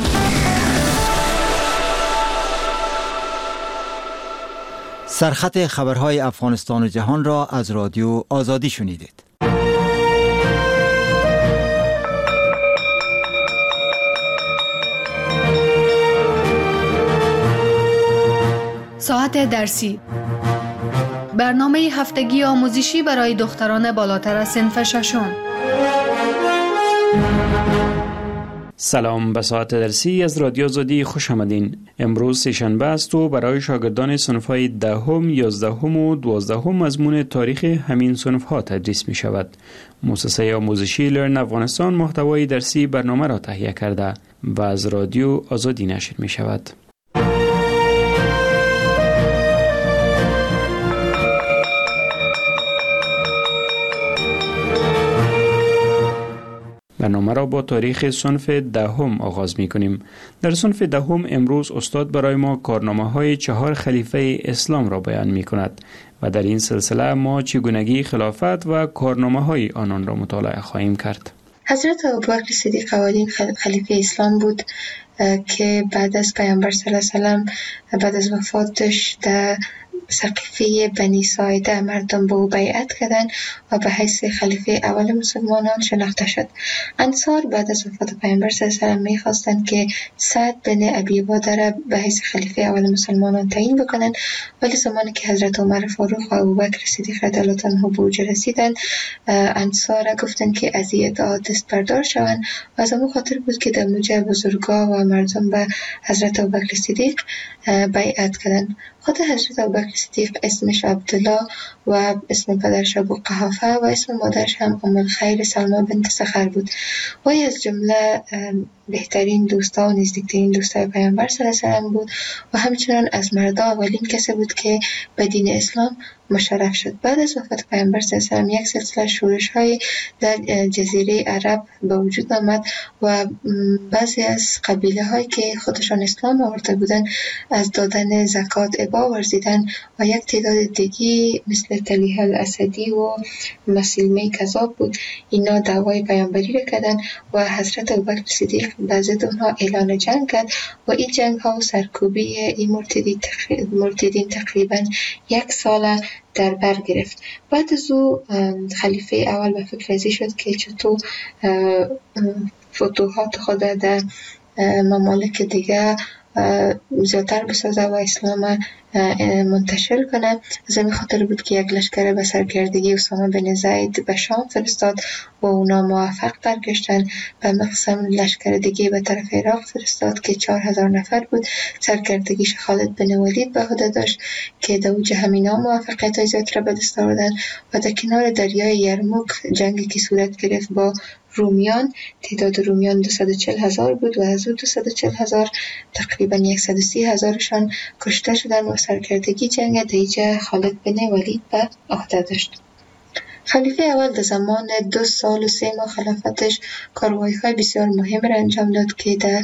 سرخط خبرهای افغانستان و جهان را از رادیو آزادی شنیدید. ساعت درسی، برنامه هفتگی آموزشی برای دختران بالاتر از صنف ششم. سلام، به ساعت درسی از رادیو آزادی خوش آمدین. امروز سه‌شنبه است و برای شاگردان صنف‌های دهم، یازدهم و دوازدهم مضمون تاریخ همین صنف‌ها تدریس می شود. مؤسسه آموزشی لرن افغانستان محتوای درسی برنامه را تهیه کرده و از رادیو آزادی نشر می شود. برنامه را با تاریخ صنف دهم آغاز می کنیم. در صنف دهم امروز استاد برای ما کارنامه های چهار خلیفه اسلام را بیان می کند و در این سلسله ما چگونگی خلافت و کارنامه های آنان را مطالعه خواهیم کرد. حضرت ابوبکر صدیق اولین خلیفه اسلام بود که بعد از پیامبر صلی الله علیه و سلم بعد از وفاتش در سقیفه بنی ساعده مردم به او بیعت کردند و به حیث خلیفه اول مسلمانان شناخته شد. انصار بعد از وفات پیامبر صلی الله علیه و سلم می‌خواستند که سعد بن ابی عباده را به حیث خلیفه اول مسلمانان تعیین بکنند، ولی زمانی که حضرت عمر فاروق و ابوبکر صدیق رضی الله عنه به اوج رسیدند، انصار گفتند که از این ادعا دست بردار شوند و از همون خاطر بود که در موجه بزرگا و مردم به حضرت ابوبکر صدیق بیعت کردند. خود حضرت ابوبکر صدیق اسمش عبدالله و اسم پدرش ابو قحافه و اسم مادرش هم ام الخیر سلمى بنت سخر بود. وی از جمله بهترین دوستا و نزدیکترین دوستای پیامبر صلی الله علیه و سلم بود و همچنان از مردا اولین کسی بود که به دین اسلام مشرف شد. بعد از وفات پیامبر صلی الله علیه و سلم یک سلسله شورش های در جزیره عرب به وجود آمد و بعضی از قبیله هایی که خودشان اسلام آورده بودن از دادن زکات ابا ورزیدن و یک تعداد دیگی مثل طلیحه الاسدی و مسیلمه کذاب بود، اینا دعوای پیامبری را کردن و حضرت ابوبکر صدیق بعضی اونها اعلان جنگ کرد و این جنگ ها و سرکوبی این مرتدین تقریبا, مرتدین تقریبا یک سال در بر گرفت. بعد از او خلیفه اول به فکر ازی شد که چطور فتوحات خود در ممالک دیگه زیادتر بسازه و اسلام منتشر کنه. از این خاطر بود که یک لشکر به سرکردگی اسامه بن زید به شام فرستاد و اونا موفق برگشتن. به مقسم لشکر دیگه به طرف عراق فرستاد که چهار هزار نفر بود. سرکردگیش خالد بن ولید به عهده داشت که در اوج همینا موفقیت های زیاد را به دست آوردن و در کنار دریای یرموک جنگی که صورت گرفت با رومیان، تعداد رومیان دویست و چهل هزار بود و از او دویست و چهل هزار تقریبا صد و سی هزارشان کشته شدن و سرکردگی جنگ دیجه خالد بن ولید به عهده داشت. خلیفه اول در زمان دو سال و سه ماه خلافتش کاروایی‌های بسیار مهم را انجام داد که در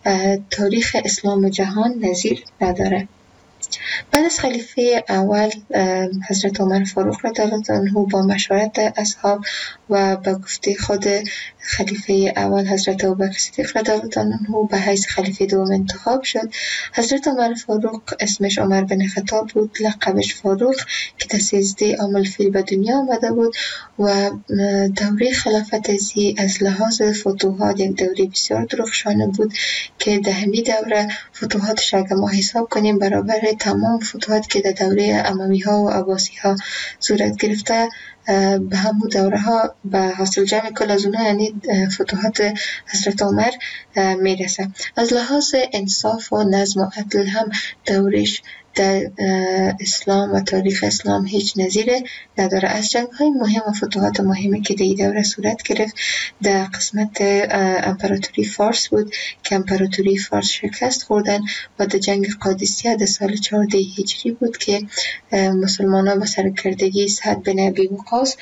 تاریخ اسلام و جهان نظیر نداره. بعد از خلیفه اول حضرت عمر فاروق رضی الله عنه با مشورت اصحاب و با گفته خود خلیفه اول حضرت ابوبکر صدیق رضی الله عنه به حیث خلیفه دوم انتخاب شد. حضرت عمر فاروق اسمش عمر بن خطاب بود، لقبش فاروق که در سیزده عام الفیل به دنیا آمده بود و دوره خلافت ازی از لحاظ فتوحات یک دوره بسیار درخشانه بود که در همین دوره فتوحاتش اگر ما حساب کنیم برابر تمام فتوحات که در دوره اموی ها و عباسی ها صورت گرفته به همون دوره ها به حاصل جمع کل از اونها یعنی فتوحات حضرت عمر میرسه. از لحاظ انصاف و نظم و عدل هم دورش در اسلام و تاریخ اسلام هیچ نظیره نداره. از جنگ های مهم و فتوحات مهمی که در این دوره صورت گرفت در قسمت امپراتوری فارس بود که امپراتوری فارس شکست خوردن و در جنگ قادسیه در سال چهارده هجری بود که مسلمان ها با سرکردگی سعد بن ابی وقاص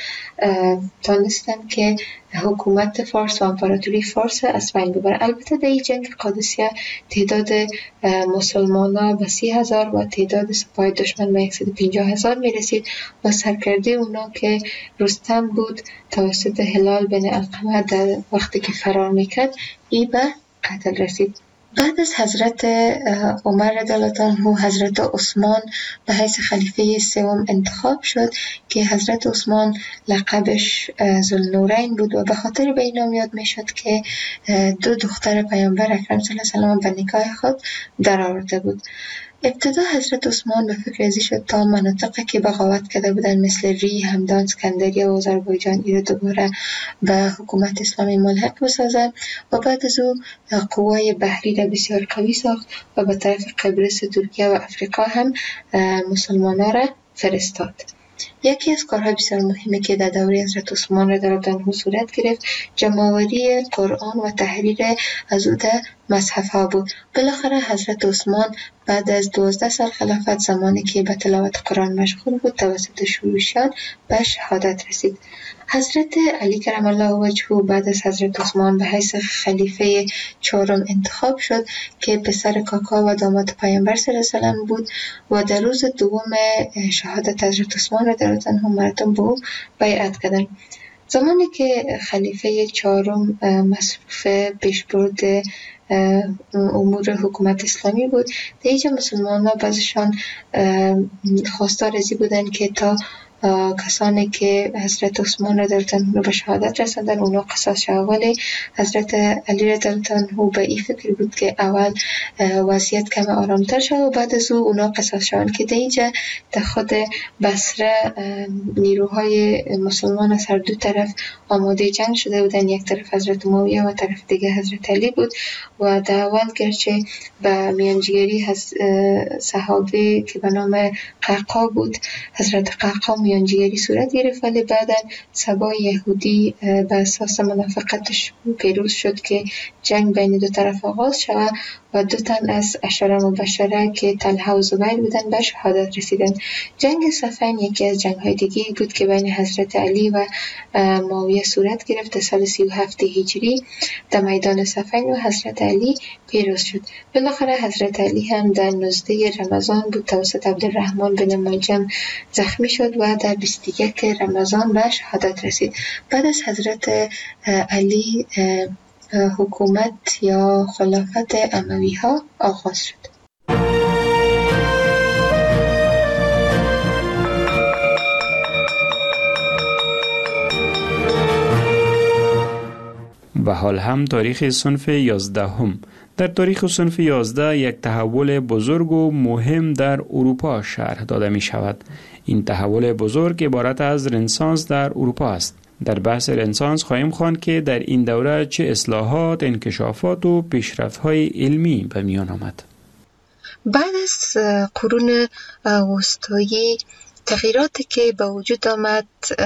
تانستن که حکومت فارس و امپراتوری فارس از بین ببره. البته در این جنگ قادسیه تعداد مسلمان ها به سی هزار و تعداد سپاه دشمن به صد و پنجاه هزار می رسید و سرکرده اونا که رستم بود توسط هلال بن علقمه در وقتی که فرار میکرد ای به قتل رسید. بعد از حضرت عمر رضی الله عنه حضرت عثمان به حیث خلیفه سوم انتخاب شد که حضرت عثمان لقبش ذوالنورین بود و به خاطر به این نام یاد می شد که دو دختر پیامبر اکرم صلی الله علیه و سلم به نکاح خود در آورده بود. ابتدا حضرت عثمان به فکر ازی شد تا مناطقی که بغاوت کرده بودن مثل ری، همدان، اسکندریه و آذربایجان ایره دوباره به حکومت اسلامی ملحق بسازد و بعد از او قوای بحری را بسیار قوی ساخت و به طرف قبرس، ترکیه و افریقا هم مسلمانان را فرستاد. یکی از کارهای بسیار مهمی که در دوره حضرت عثمان رضی الله عنه صورت گرفت جمع‌آوری قرآن و تحریر از او در مصحف ها بود. بالاخره حضرت عثمان بعد از دوازده سال خلافت زمانی که به تلاوت قرآن مشغول بود توسط شورشیان به شهادت رسید. حضرت علی کرم الله وجهه بعد از حضرت عثمان به حیث خلیفه چهارم انتخاب شد که پسر کاکا و داماد پیامبر صلی الله علیه و سلم بود و در روز دوم شهادت حضرت عثمان را در عنه مردم به او بیعت کردند. زمانی که خلیفه چهارم مصروف پیشبرد امور حکومت اسلامی بود در اینجا مسلمان ها بعضشان خواستار ازی بودن که تا کسانی که حضرت عثمان رضی الله عنه به شهادت رساندن اونا قصاص شد. ولی حضرت علی رضی الله عنه به این فکر بود که اول وضعیت کم آرامتر شد و بعد از او اونا قصاص شدن که در اینجا در خود بصره نیروهای مسلمان از هر دو طرف آماده جنگ شده بودن. یک طرف حضرت معاویه و طرف دیگه حضرت علی بود و در اول گرچه به میانجیگری صحابه که به نام قعقاع بود حضرت قعقاع میانجیگری صورت گرفت ولی بعدا سبا یهودی به اساس منافقتش پیروز شد که جنگ بین دو طرف آغاز شد و دو تن از عشره مبشره که طلحه و زبیر بودن به شهادت رسیدن. جنگ صفین یکی از جنگ های دیگه بود که بین حضرت علی و معاویه صورت گرفت. سال سی و هفت هجری در میدان صفین و حضرت علی پیروز شد. بالاخره حضرت علی هم در نوزده رمضان بود توسط عبدالرحمن بن ملجم زخمی شد و در بیست و یک رمضان به شهادت رسید. بعد از حضرت علی حکومت یا خلافت اموی ها آغاز شد. و حال هم تاریخ صنف یازدهم. در تاریخ صنف یازده یک تحول بزرگ و مهم در اروپا شرح داده می شود. این تحول بزرگ عبارت از رنسانس در اروپا است. در بحث رنسانس خواهیم خواند که در این دوره چه اصلاحات، انکشافات و پیشرفت‌های علمی به میان آمد. بعد از قرون وسطایی تغییراتی که به وجود آمد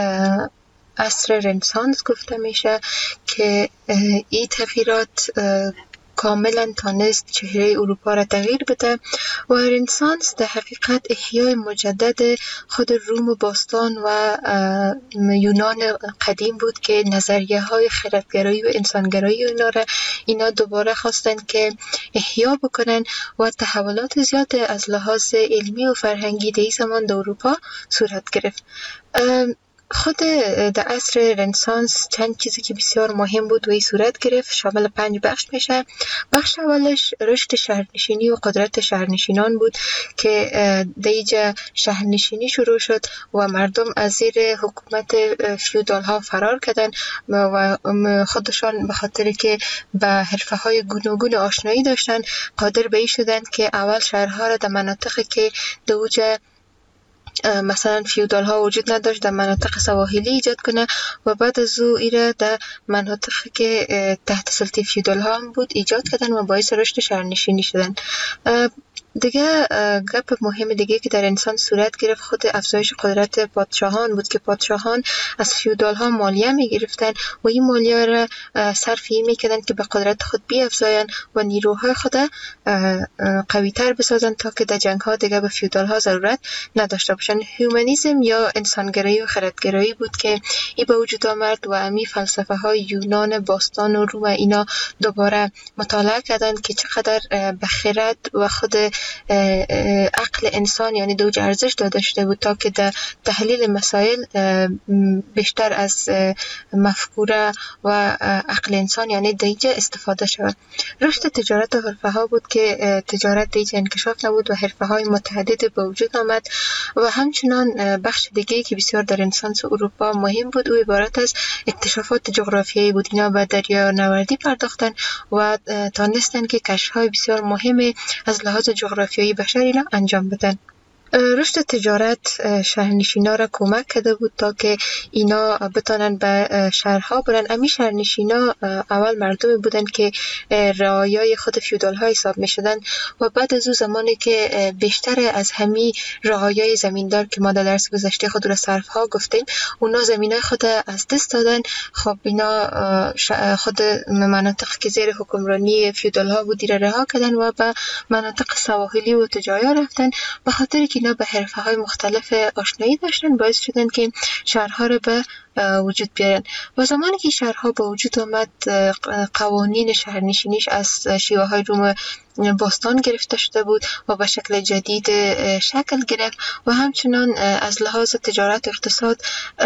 عصر رنسانس گفته میشه که این تغییرات کاملا تانست چهره اروپا را تغییر بده و رنسانس در حقیقت احیای مجدد خود روم و باستان و یونان قدیم بود که نظریه های خردگرایی و انسانگرایی اینا را اینا دوباره خواستن که احیا بکنن و تحولات زیاد از لحاظ علمی و فرهنگی در زمان در اروپا صورت گرفت. خود در عصر رنسانس چند چیزی که بسیار مهم بود و این صورت گرفت شامل پنج بخش میشه. بخش اولش رشد شهرنشینی و قدرت شهرنشینان بود که در اینجا شهرنشینی شروع شد و مردم از زیر حکومت فیودال ها فرار کردن و خودشان به خاطر که به حرفه های گوناگون آشنایی داشتن قادر به این شدن که اول شهرها را در مناطقی که در اوج مثلا فیودال ها وجود نداشت در مناطق سواحلی ایجاد کنه و بعد از او ایره در مناطقی که تحت سلطه فیودال ها هم بود ایجاد کردن و باعث رشد شهرنشینی شدن. دیگه گپ مهم دیگه که در انسان صورت گرفت خود افزایش قدرت پادشاهان بود که پادشاهان از فیودال ها مالیه می گرفتن و این مالیه را صرف این می کردن که به قدرت خود بیافزاین و نیروهای خود قوی تر بسازن تا که در جنگ ها دیگه به فیودال ها ضرورت نداشته باشن. هیومانیسم یا انسانگرایی و خردگرایی بود که این به وجود آمد و امی فلسفه های یونان باستان و روم اینا دوباره مطالعه کردن که چقدر به خرد و خود عقل انسان یعنی دوج ارزش داده شده بود تا که در تحلیل مسائل بیشتر از مفکوره و عقل انسان یعنی دیجه استفاده شود. رشد تجارت و حرفه ها بود که تجارت دیجه انکشاف نبود و حرفه های متعدد به وجود آمد و همچنان بخش دیگه که بسیار در رنسانس اروپا مهم بود و عبارت از اکتشافات جغرافیایی بود. اینا به دریا نوردی پرداختن و تانستن که کشف‌های بسیار مهم از لحاظ جغرافیایی بشر اینا انجام بدن. رشد تجارت شهرنشینا را کمک کرده بود تا که اینا بتانن به شهرها برن. امی شهرنشینا اول مردمی بودن که رعایای خود فیودال ها حساب می شدن و بعد از اون زمانی که بیشتر از همی رعایای زمیندار که ما در درس گذشته خود را صرف ها گفتیم اونا زمینای خود از دست دادن. خب اینا خود مناطق که زیر حکمرانی فیودال ها بود را رها کردن و به مناطق سواحلی و تجایا رفتن. به خاطر که اینا به حرفه های مختلف آشنایی داشتن باعث شدن که شهرها رو به وجود بیارن و زمانی که شهرها به وجود آمد قوانین شهرنشینیش از شیوه های روم باستان گرفته شده بود و به شکل جدید شکل گرفت و همچنان از لحاظ تجارت و اقتصاد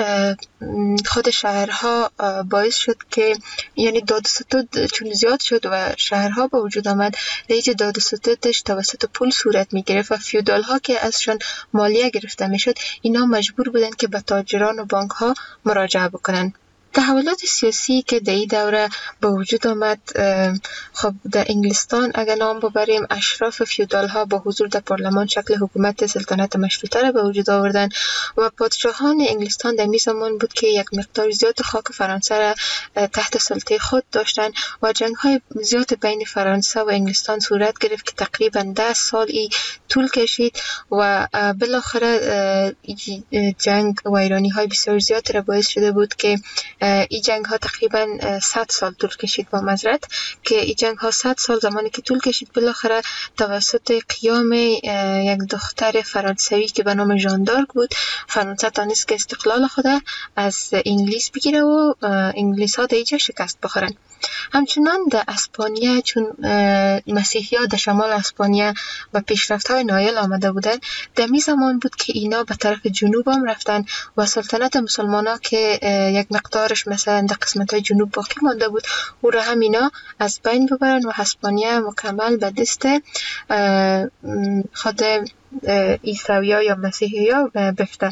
خود شهرها باعث شد که یعنی داد و ستد چون زیاد شد و شهرها به وجود آمد لیج داد و ستدش توسط پول صورت می گرفت و فیودال ها که ازشان مالیه گرفته می شد اینا مجبور بودن که به تاجران و بانک ها مراجعه بکنن. تحولات سیاسی که در این دوره به وجود آمد خب در انگلستان اگر نام ببریم اشراف فیودال ها با حضور در پارلمان شکل حکومت سلطنت مشروطه را به وجود آوردن و پادشاهان انگلستان در می زمان بود که یک مقدار زیاد خاک فرانسه را تحت سلطه خود داشتن و جنگ های زیاد بین فرانسه و انگلستان صورت گرفت که تقریبا ده سال ای طول کشید و بالاخره جنگ و ایرانی های بسیار زیاد را باعث شده بود که این جنگ ها تقریبا صد سال طول کشید با معذرت که این جنگ ها صد سال زمانی که طول کشید بالاخره توسط قیام یک دختر فرانسوی که به نام ژان دارک بود فرانسه تانست که استقلال خود از انگلیس بگیره و انگلیس ها در اینجا شکست بخورن. همچنان در اسپانیا چون مسیحی ها در شمال اسپانیا و پیشرفت های نایل آمده بودن در می زمان بود که اینا به طرف جنوب هم رفتن و سلطنت مسلمان ها که یک مقدارش مثلا در قسمت های جنوب باقی مانده بود او را هم اینا از بین ببرن و اسپانیا مکمل به دست خود عیسوی ها یا مسیحی ها بفتن.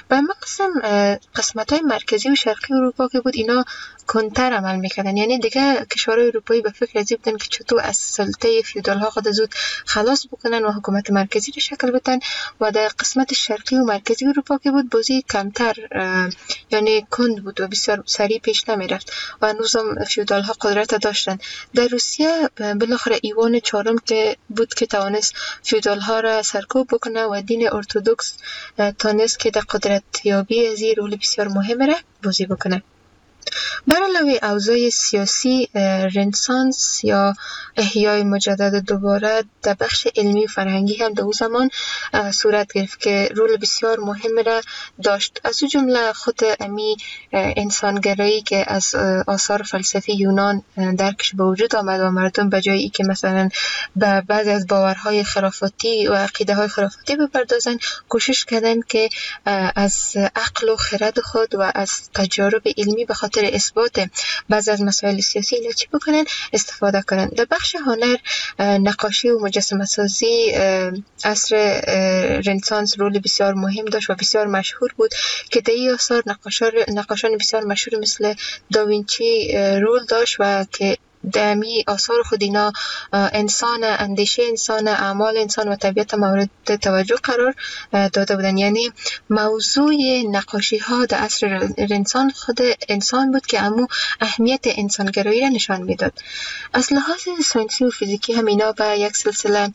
و مقسم قسمت های مرکزی و شرقی اروپا که بود اینا کنتر عمل میکردن، یعنی دیگه کشورهای اروپایی به فکر ازی بودن که چطور از سلطه فیودال ها خود زود خلاص بکنن و حکومت مرکزی رو شکل بدن. و در قسمت شرقی و مرکزی اروپا که بود بازی کمتر یعنی کند بود و بسیار سریع پیش نمیرفت و نظام فیودال ها قدرت داشتن. در روسیه بالاخره ایوان چهارم که بود که توانست فیودال ها را سرکوب بکنه و دین ارتدوکس تانست که در قدرت یابی از این رول بسیار مهم را بازی بکنه. بر علاوه اوضاع سیاسی، رنسانس یا احیای مجدد دوباره در بخش علمی و فرهنگی هم در اون زمان صورت گرفت که رول بسیار مهم را داشت. از او جمله خود امی انسانگرایی که از آثار فلسفی یونان درکش به وجود آمد و مردم به جای ای که مثلا به بعضی از باورهای خرافاتی و عقیده های خرافاتی بپردازن، کوشش کردن که از عقل و خرد خود و از تجارب علمی به خاطر اثبات بعض از مسائل سیاسی چی بکنن استفاده کنن. در بخش هنر، نقاشی و مجسمه سازی عصر رنسانس رول بسیار مهم داشت و بسیار مشهور بود که در این آثار نقاشان بسیار مشهور مثل داوینچی رول داشت و که دمی آثار خود اینا انسان، اندیشه انسان، اعمال انسان و طبیعت مورد توجه قرار داده بودن. یعنی موضوع نقاشی ها در عصر رنسانس خود انسان بود که امو اهمیت انسانگرایی را نشان میداد. از لحاظ ساینسی و فیزیکی هم اینا به یک سلسله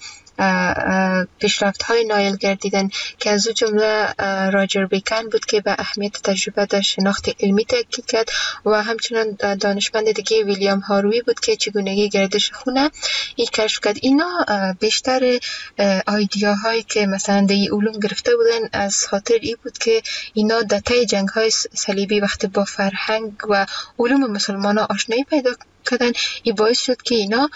پیشرفت های نایل گردیدن که از او جمله راجر بیکن بود که به اهمیت تجربه در شناخت علمی تاکید کرد و همچنان دانشمند دیگه ویلیام هاروی بود که چگونگی گردش خونه این کشف کرد. اینا بیشتر ایدیاهایی که مثلا در علوم گرفته بودن از خاطر ای بود که اینا در طی جنگ های صلیبی وقتی با فرهنگ و علوم مسلمان ها آشنایی پیدا کردن، این باعث شد که اینا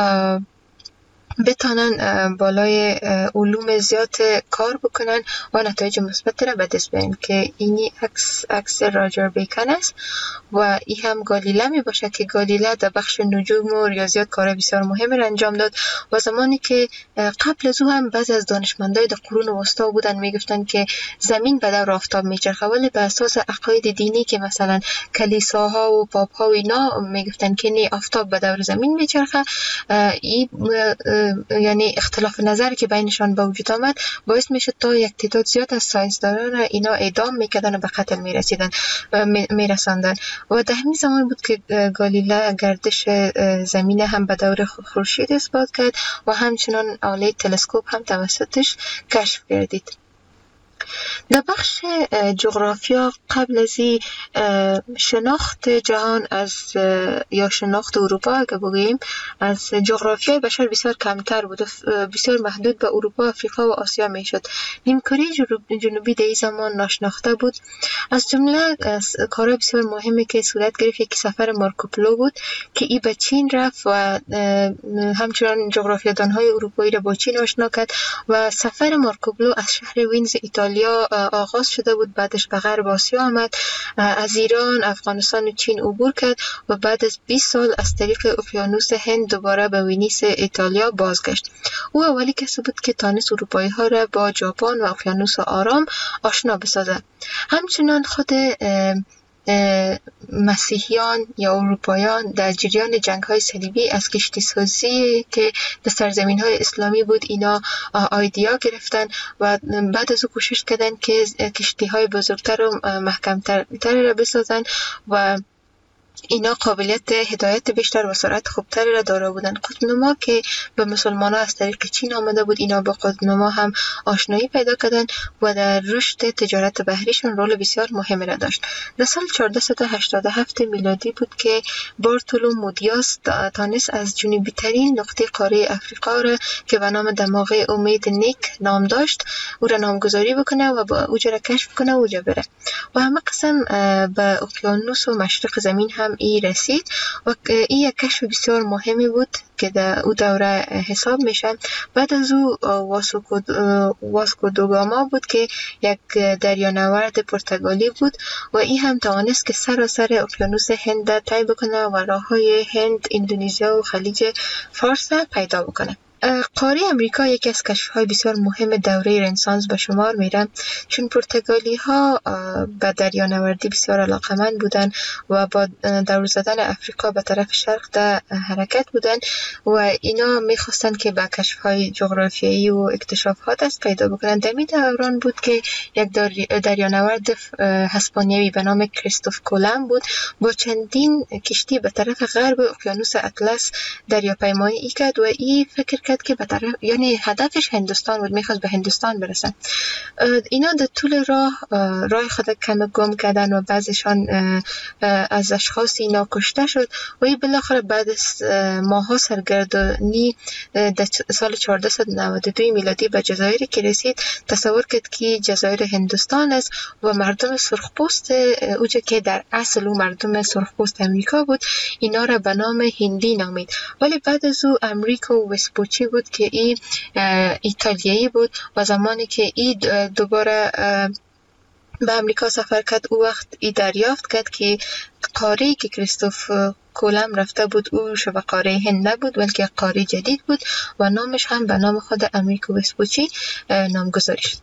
بتانن بالای علوم زیاد کار بکنن و نتایج مثبت را به دست بیارن که اینی عکس عکس راجر بیکن است و این هم گالیله می باشه که گالیله در بخش نجوم و ریاضیات کار بسیار مهم را انجام داد و زمانی که قبل از او هم بعضی از دانشمندای در قرون وسطا بودن میگفتن که زمین به دور آفتاب میچرخه، ولی به اساس عقاید دینی که مثلا کلیساها و پاپ‌ها و اینا میگفتن که نه، آفتاب به دور زمین میچرخه. این یعنی اختلاف نظر که بینشان به وجود آمد باعث میشد تا یک تعداد زیاد از ساینسدانان اینا اعدام میکردن و به قتل میرسیدن و میرساندن و در همین زمان بود که گالیله گردش زمین هم به دور خورشید اثبات کرد و همچنان آله تلسکوپ هم توسطش کشف گردید. در بخش جغرافیا قبل از شناخت جهان از یا شناخت اروپا اگه بگوییم از جغرافیای بشر بسیار کمتر بود، بسیار محدود به اروپا، افریقا و آسیا میشد. نیمکره جنوبی در این زمان ناشناخته بود. از جمله کارهای بسیار مهمی که صورت گرفت یکی سفر مارکوپولو بود که ای به چین رفت و همچنان جغرافیادانهای اروپایی را با چین آشنا کرد و سفر مارکوپولو از شهر وینز ایتالیا آغاز شده بود، بعدش به غرب آسیا آمد، از ایران، افغانستان و چین عبور کرد و بعد از بیست سال از طریق اقیانوس هند دوباره به ونیس ایتالیا بازگشت. او اولی کسی بود که تانست اروپایی ها را با ژاپن و اقیانوس آرام آشنا بسازد. همچنان خود مسیحیان یا اروپایان در جریان جنگ های صلیبی از کشتی سازی که در سرزمین های اسلامی بود اینا ایدیا گرفتن و بعد از او کوشش کردن که کشتی های بزرگتر و محکمتر را بسازن و اینا قابلیت هدایت بیشتر و سرعت خوبتری را دارا بودند. قطب‌نما که به مسلمان‌ها از طریق چین آمده بود، اینا با قطب‌نما هم آشنایی پیدا کردند و در رشد تجارت بحریشون رول بسیار مهمی را داشت. در سال چهارصد و هشتاد و هفت میلادی بود که بارتولومو دیاس تانست از جنوبی ترین نقطه قاره افریقا را که به نام دماغه امید نیک نام داشت او را نامگذاری بکنه و با اوجا را کشف کنه و اوجا بره و همه قسم به اقیانوس و مشرق زمین هم ای رسید و این یک کشف بسیار مهمی بود که در او دوره حساب میشه. بعد از او واسکو دوگاما بود که یک دریانورد پرتغالی بود و این هم توانست که سراسر اقیانوس هند طی بکنه و راههای هند، اندونزیا و خلیج فارس پیدا بکنه. قاره امریکا یکی از کشف‌های بسیار مهم دوره رنسانس به شمار میره، چون پرتغالی ها به دریانوردی بسیار علاقمند بودند و با دور زدن افریقا به طرف شرق در حرکت بودند و اینا میخواستند که به کشف‌های جغرافیایی و اکتشافات دست پیدا بکنند. در این دوران بود که یک دریانورد اسپانیایی به نام کریستوف کولوم بود با چندین کشتی به طرف غرب اقیانوس اطلس دریاپیمایی کرد و این فکر کرد که به طرف، یعنی هدفش هندوستان بود، میخواست به هندوستان برسن. اینا در طول راه راه خود کم گم کردن و بعضیشان از اشخاص اینا کشته شد و این بالاخره بعد از ماها سرگردانی در سال چهارصد و نود و دو میلادی به جزایری که رسید، تصور کرد که جزایر هندوستان است و مردم سرخپوست اوجه که در اصل او مردم سرخپوست امریکا بود، اینا را به نام هندی نامید. ولی بعد از او امریکو وسپوچی بود که این ایتالیایی بود و زمانی که این دوباره به امریکا سفر کرد او وقت ای دریافت کرد که قاره‌ای که کریستوف کولوم رفته بود او شبه قاره هند نبود بلکه قاره جدید بود و نامش هم به نام خود امریکو وسپوچی نامگذاری شد.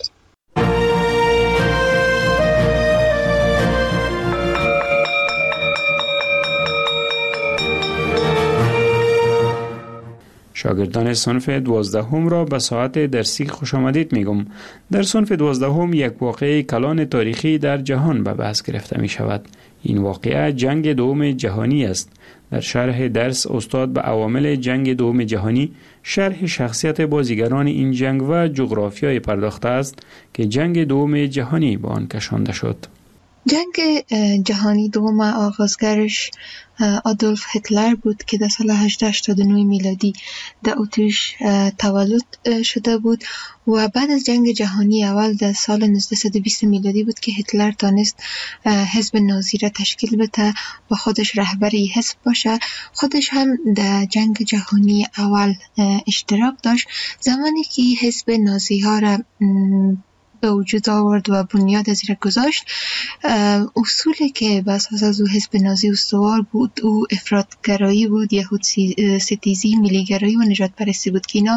شاگردان صنف دوازدهم را به ساعت درسی خوش آمدید میگم. در صنف دوازدهم یک واقعه کلان تاریخی در جهان به بحث گرفته می شود. این واقعه جنگ دوم جهانی است. در شرح درس استاد به عوامل جنگ دوم جهانی، شرح شخصیت بازیگران این جنگ و جغرافیای پرداخته است که جنگ دوم جهانی به آن کشانده شد. جنگ جهانی دوم آغازگرش آدولف هیتلر بود که در سال هزار و هشتصد و هشتاد و نه میلادی در اتریش تولد شده بود و بعد از جنگ جهانی اول در سال نوزده بیست میلادی بود که هیتلر تانست حزب نازی را تشکیل بده و خودش رهبری حزب باشه. خودش هم در جنگ جهانی اول اشتراک داشت. زمانی که حزب نازی ها را به وجود آورد و بنیاد از را گذاشت، اصولی که بر اساس از او حزب نازی استوار بود او افراط‌گرایی بود، یهود ستیزی، ملی‌گرایی و نجات پرستی بود که اینا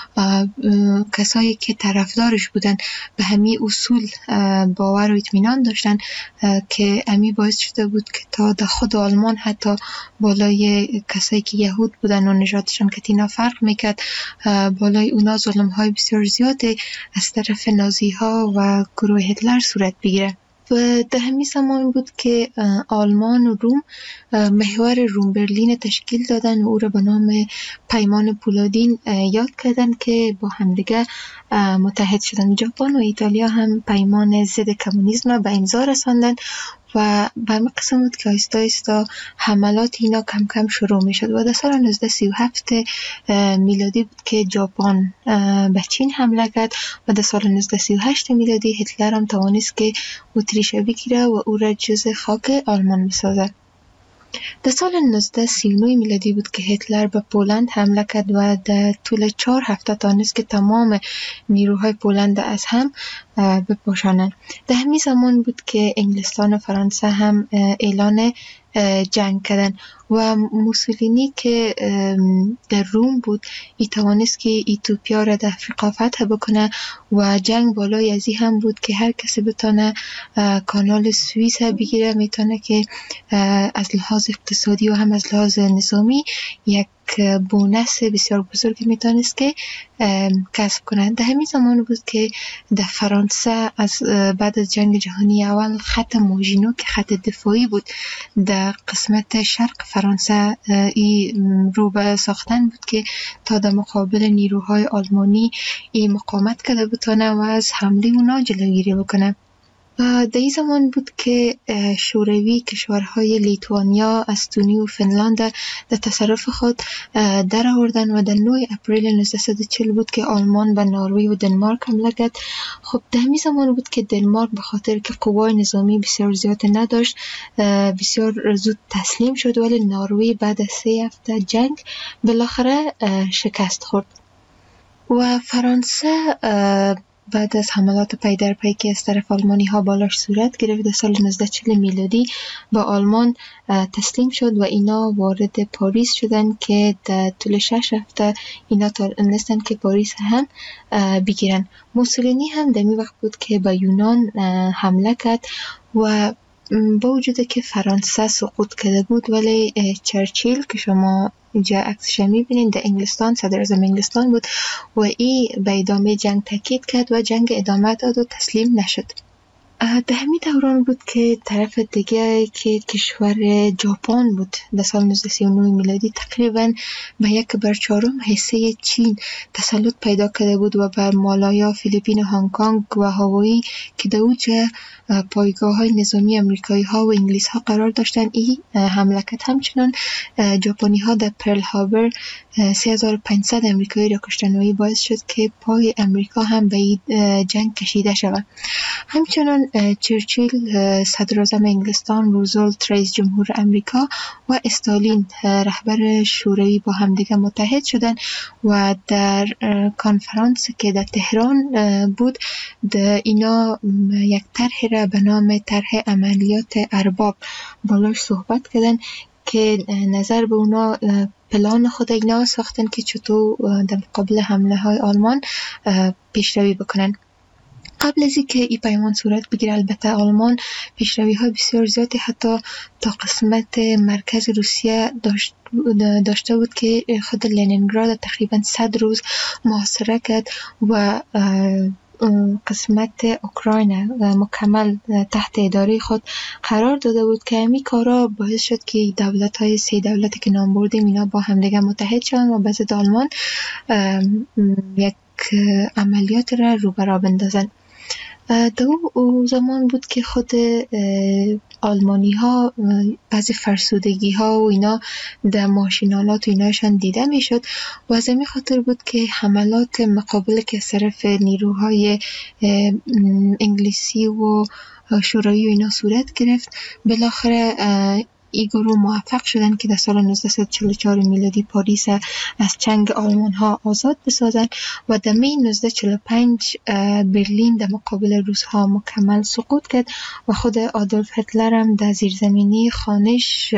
کسایی که طرفدارش بودن به همین اصول باور و اطمینان داشتن که امی باعث شده بود که تا در خود آلمان حتی بالای کسایی که یهود بودن و نژادشان که اینا فرق میکرد بالای اونا ظلم‌های بسیار زیاد از طرف نازی ها و گروه هیتلر صورت بگیره. و در همین زمان بود که آلمان و روم محور روم برلین تشکیل دادن و او را به نام پیمان پولادین یاد کردن که با همدیگه متحد شدن. ژاپن و ایتالیا هم پیمان ضد کمونیسم به امضا رساندن و به همین قسم بود که آیستا آیستا حملات اینا کم کم شروع می شد و در سال نوزده سی و هفت میلادی بود که ژاپن به چین حمله کرد و در سال نوزده سی و هشت میلادی هیتلر هم توانست که اتریش بگیره و او را جزء خاک آلمان بسازد. در سال نوزده سی و نه میلادی بود که هیتلر به پولند حمله کرد و در طول چهار هفته تانست که تمام نیروهای پولند از هم بپاشانند. در همین زمان بود که انگلستان و فرانسه هم اعلان جنگ کردن و موسولینی که در روم بود ای توانست که ایتوپیا را در افریقا فتح بکنه و جنگ بالای ازی هم بود که هر کسی بتونه کانال سوئیس بگیره، میتونه که از لحاظ اقتصادی و هم از لحاظ نظامی یک بونس بسیار بزرگی میتونست که کسب کنند. در همین زمان بود که در فرانسه از بعد از جنگ جهانی اول خط موژینو که خط دفاعی بود در قسمت شرق فرانسه ای رو به ساختن بود که تا در مقابل نیروهای آلمانی ای مقاومت کرده بتونه و از حمله اونا جلوگیری بکنه. در این زمان بود که شوروی کشورهای لیتوانیا، استونی و فنلاند در تصرف خود در آوردن و در نه اپریل نوزده چهل بود که آلمان به نروژ و دنمارک حمله کرد. خب در همین زمان بود که دنمارک به خاطر که قوای نظامی بسیار زیاد نداشت بسیار زود تسلیم شد، ولی نروژ بعد از سه هفته جنگ بالاخره شکست خورد و فرانسه بعد از حملات پی در پی که از طرف آلمانی ها بالاش صورت گرفت در سال نوزده چهل میلادی با آلمان تسلیم شد و اینا وارد پاریس شدن که در طول شش هفته اینا تونستن که پاریس هم بگیرن. موسولینی هم در می وقت بود که به یونان حمله کرد و با وجود که فرانسه سقوط کرده بود ولی چرچیل که شما اینجا عکسش میبینید در انگلستان، صدر اعظم انگلستان بود و ای به ادامه جنگ تاکید کرد و جنگ ادامه داد و تسلیم نشد. در همین دوران بود که طرف دیگه که کشور ژاپن بود در سال نوزده سی و نه میلادی تقریبا به یک بر چهارم حصه چین تسلط پیدا کرده بود و بر مالایا، فیلیپین، هنگ کنگ و هاوایی که در اوج پایگاه های نظامی امریکایی ها و انگلیس ها قرار داشتن این حمله کرد. همچنان ژاپنی ها در پرل هاربر سه هزار و پانصد امریکایی را کشتن و این باعث شد که پای امریکا هم به جنگ کشیده شود. همچنان چرچیل صدر اعظم انگلستان، روزولت رئیس جمهور امریکا و استالین رهبر شوروی با همدیگه متحد شدن و در کنفرانس که در تهران بود در اینا یک طرح را به نام طرح عملیات ارباب بالاش صحبت کردن که نظر به اونا پلان خود اینا ساختن که چطور در مقابل حمله های آلمان پیشروی بکنن. قبل از اینکه این پیمان صورت بگیره البته آلمان پیشروی های بسیار زیادی حتی تا قسمت مرکز روسیه داشت داشته بود که خود لنینگراد تقریبا صد روز محاصره کرد و قسمت اوکراین مکمل تحت اداره خود قرار داده بود که همین کارا باعث شد که دولت های سه دولتی که نام بردیم اینا با همدیگه متحد شدن و بعد آلمان یک عملیات را رو برا بندازن. در او زمان بود که خود آلمانی ها بعضی فرسودگی ها و اینا در ماشینالات و ایناشان دیده می شد و از این خاطر بود که حملات مقابل که صرف نیروهای انگلیسی و شوروی و اینا صورت گرفت. بالاخره این گروه موفق شدن که در سال نوزده چهل و چهار میلادی پاریس از چنگ آلمان ها آزاد بسازن و در می نوزده چهل و پنج برلین در مقابل روس ها مکمل سقوط کرد و خود آدولف هیتلر هم در زیرزمینی خانش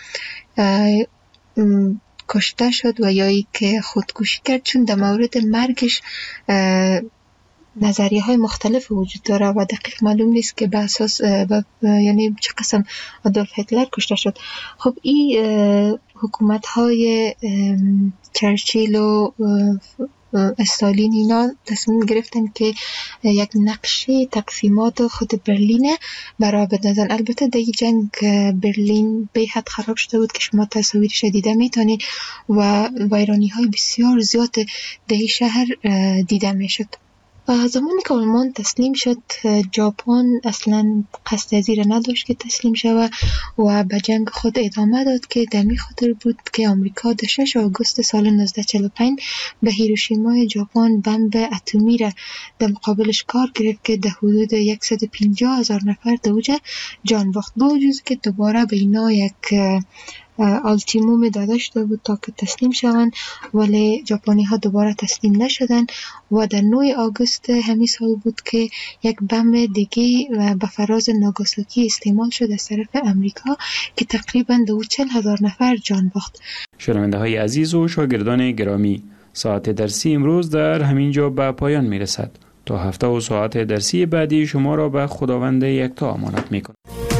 کشته شد و یا ای که خودکشی کرد، چون در مورد مرگش نظریه های مختلف وجود داره و دقیق معلوم نیست که به اساس یعنی چه قسم آدولف هیتلر کشته شد. خب این حکومت های چرچیل و استالین اینا تصمیم گرفتن که یک نقشه تقسیمات خود برلین برای بدازن. البته در این جنگ برلین به حد خراب شده بود که شما تصاویرش دیده میتونید و ویرانی های بسیار زیاد در این شهر دیده میشد. زمانی که آلمان تسلیم شد ژاپن اصلا قصد از این نداشت که تسلیم شود و به جنگ خود ادامه داد که در می خاطر بود که آمریکا در ششم آگوست سال نوزده چهل و پنج به هیروشیما ژاپن بمب اتمی را در مقابلش کار گرفت که در حدود صد و پنجاه هزار نفر در اوج جان باخت. با وجود که دوباره به اینا یک آلتیموم داده شده بود تا که تسلیم شوند ولی ژاپنی ها دوباره تسلیم نشدن و در نه آگوست همین سال بود که یک بمب دیگه به فراز ناگاساکی استعمال شد از طرف امریکا که تقریبا دو چهل هزار نفر جان باخت. شنونده های عزیز و شاگردان گرامی، ساعت درسی امروز در همین جا به پایان می رسد. تا هفته و ساعت درسی بعدی شما را به خداوند یکتا امانت می کنم.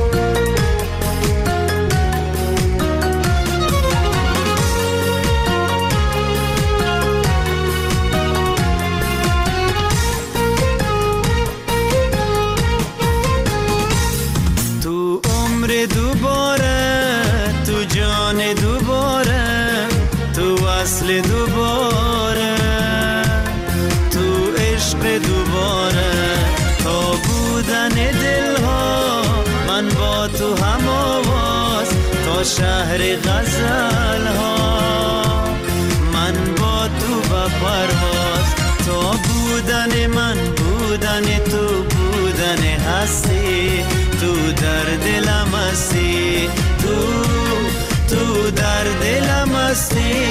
وصل دوباره تو عشق دوباره تا بودن دلها من با تو هم آواز تا شهر غزل ها من با تو با پرواز تا بودن من بودن تو بودن هستی تو در دلم هستی تو تو در دلم هستی.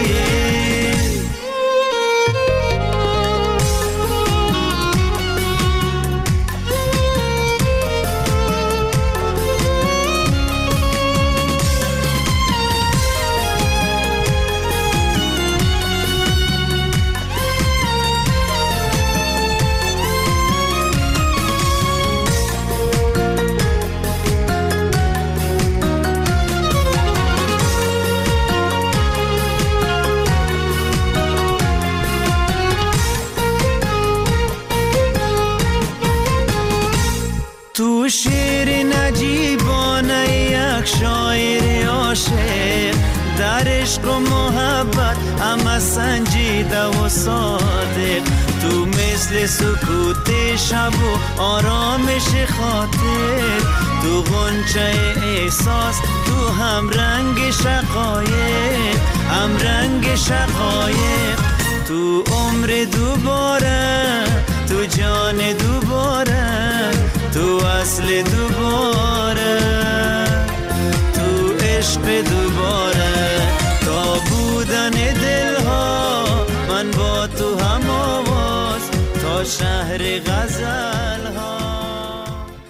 تو شعر نجیبانه یک شاعر عاشق، در عشق و محبت اما سنجیده و صادق. تو مثل سکوت شب و آرامش خاطر، تو غنچه احساس، تو هم رنگ شقایق، هم رنگ شقایق. تو عمر دوباره، تو جان دوباره، تو اصل دوباره، تو عشق دوباره. تا بودن دلها من با تو هم آواز، تا شهر غزل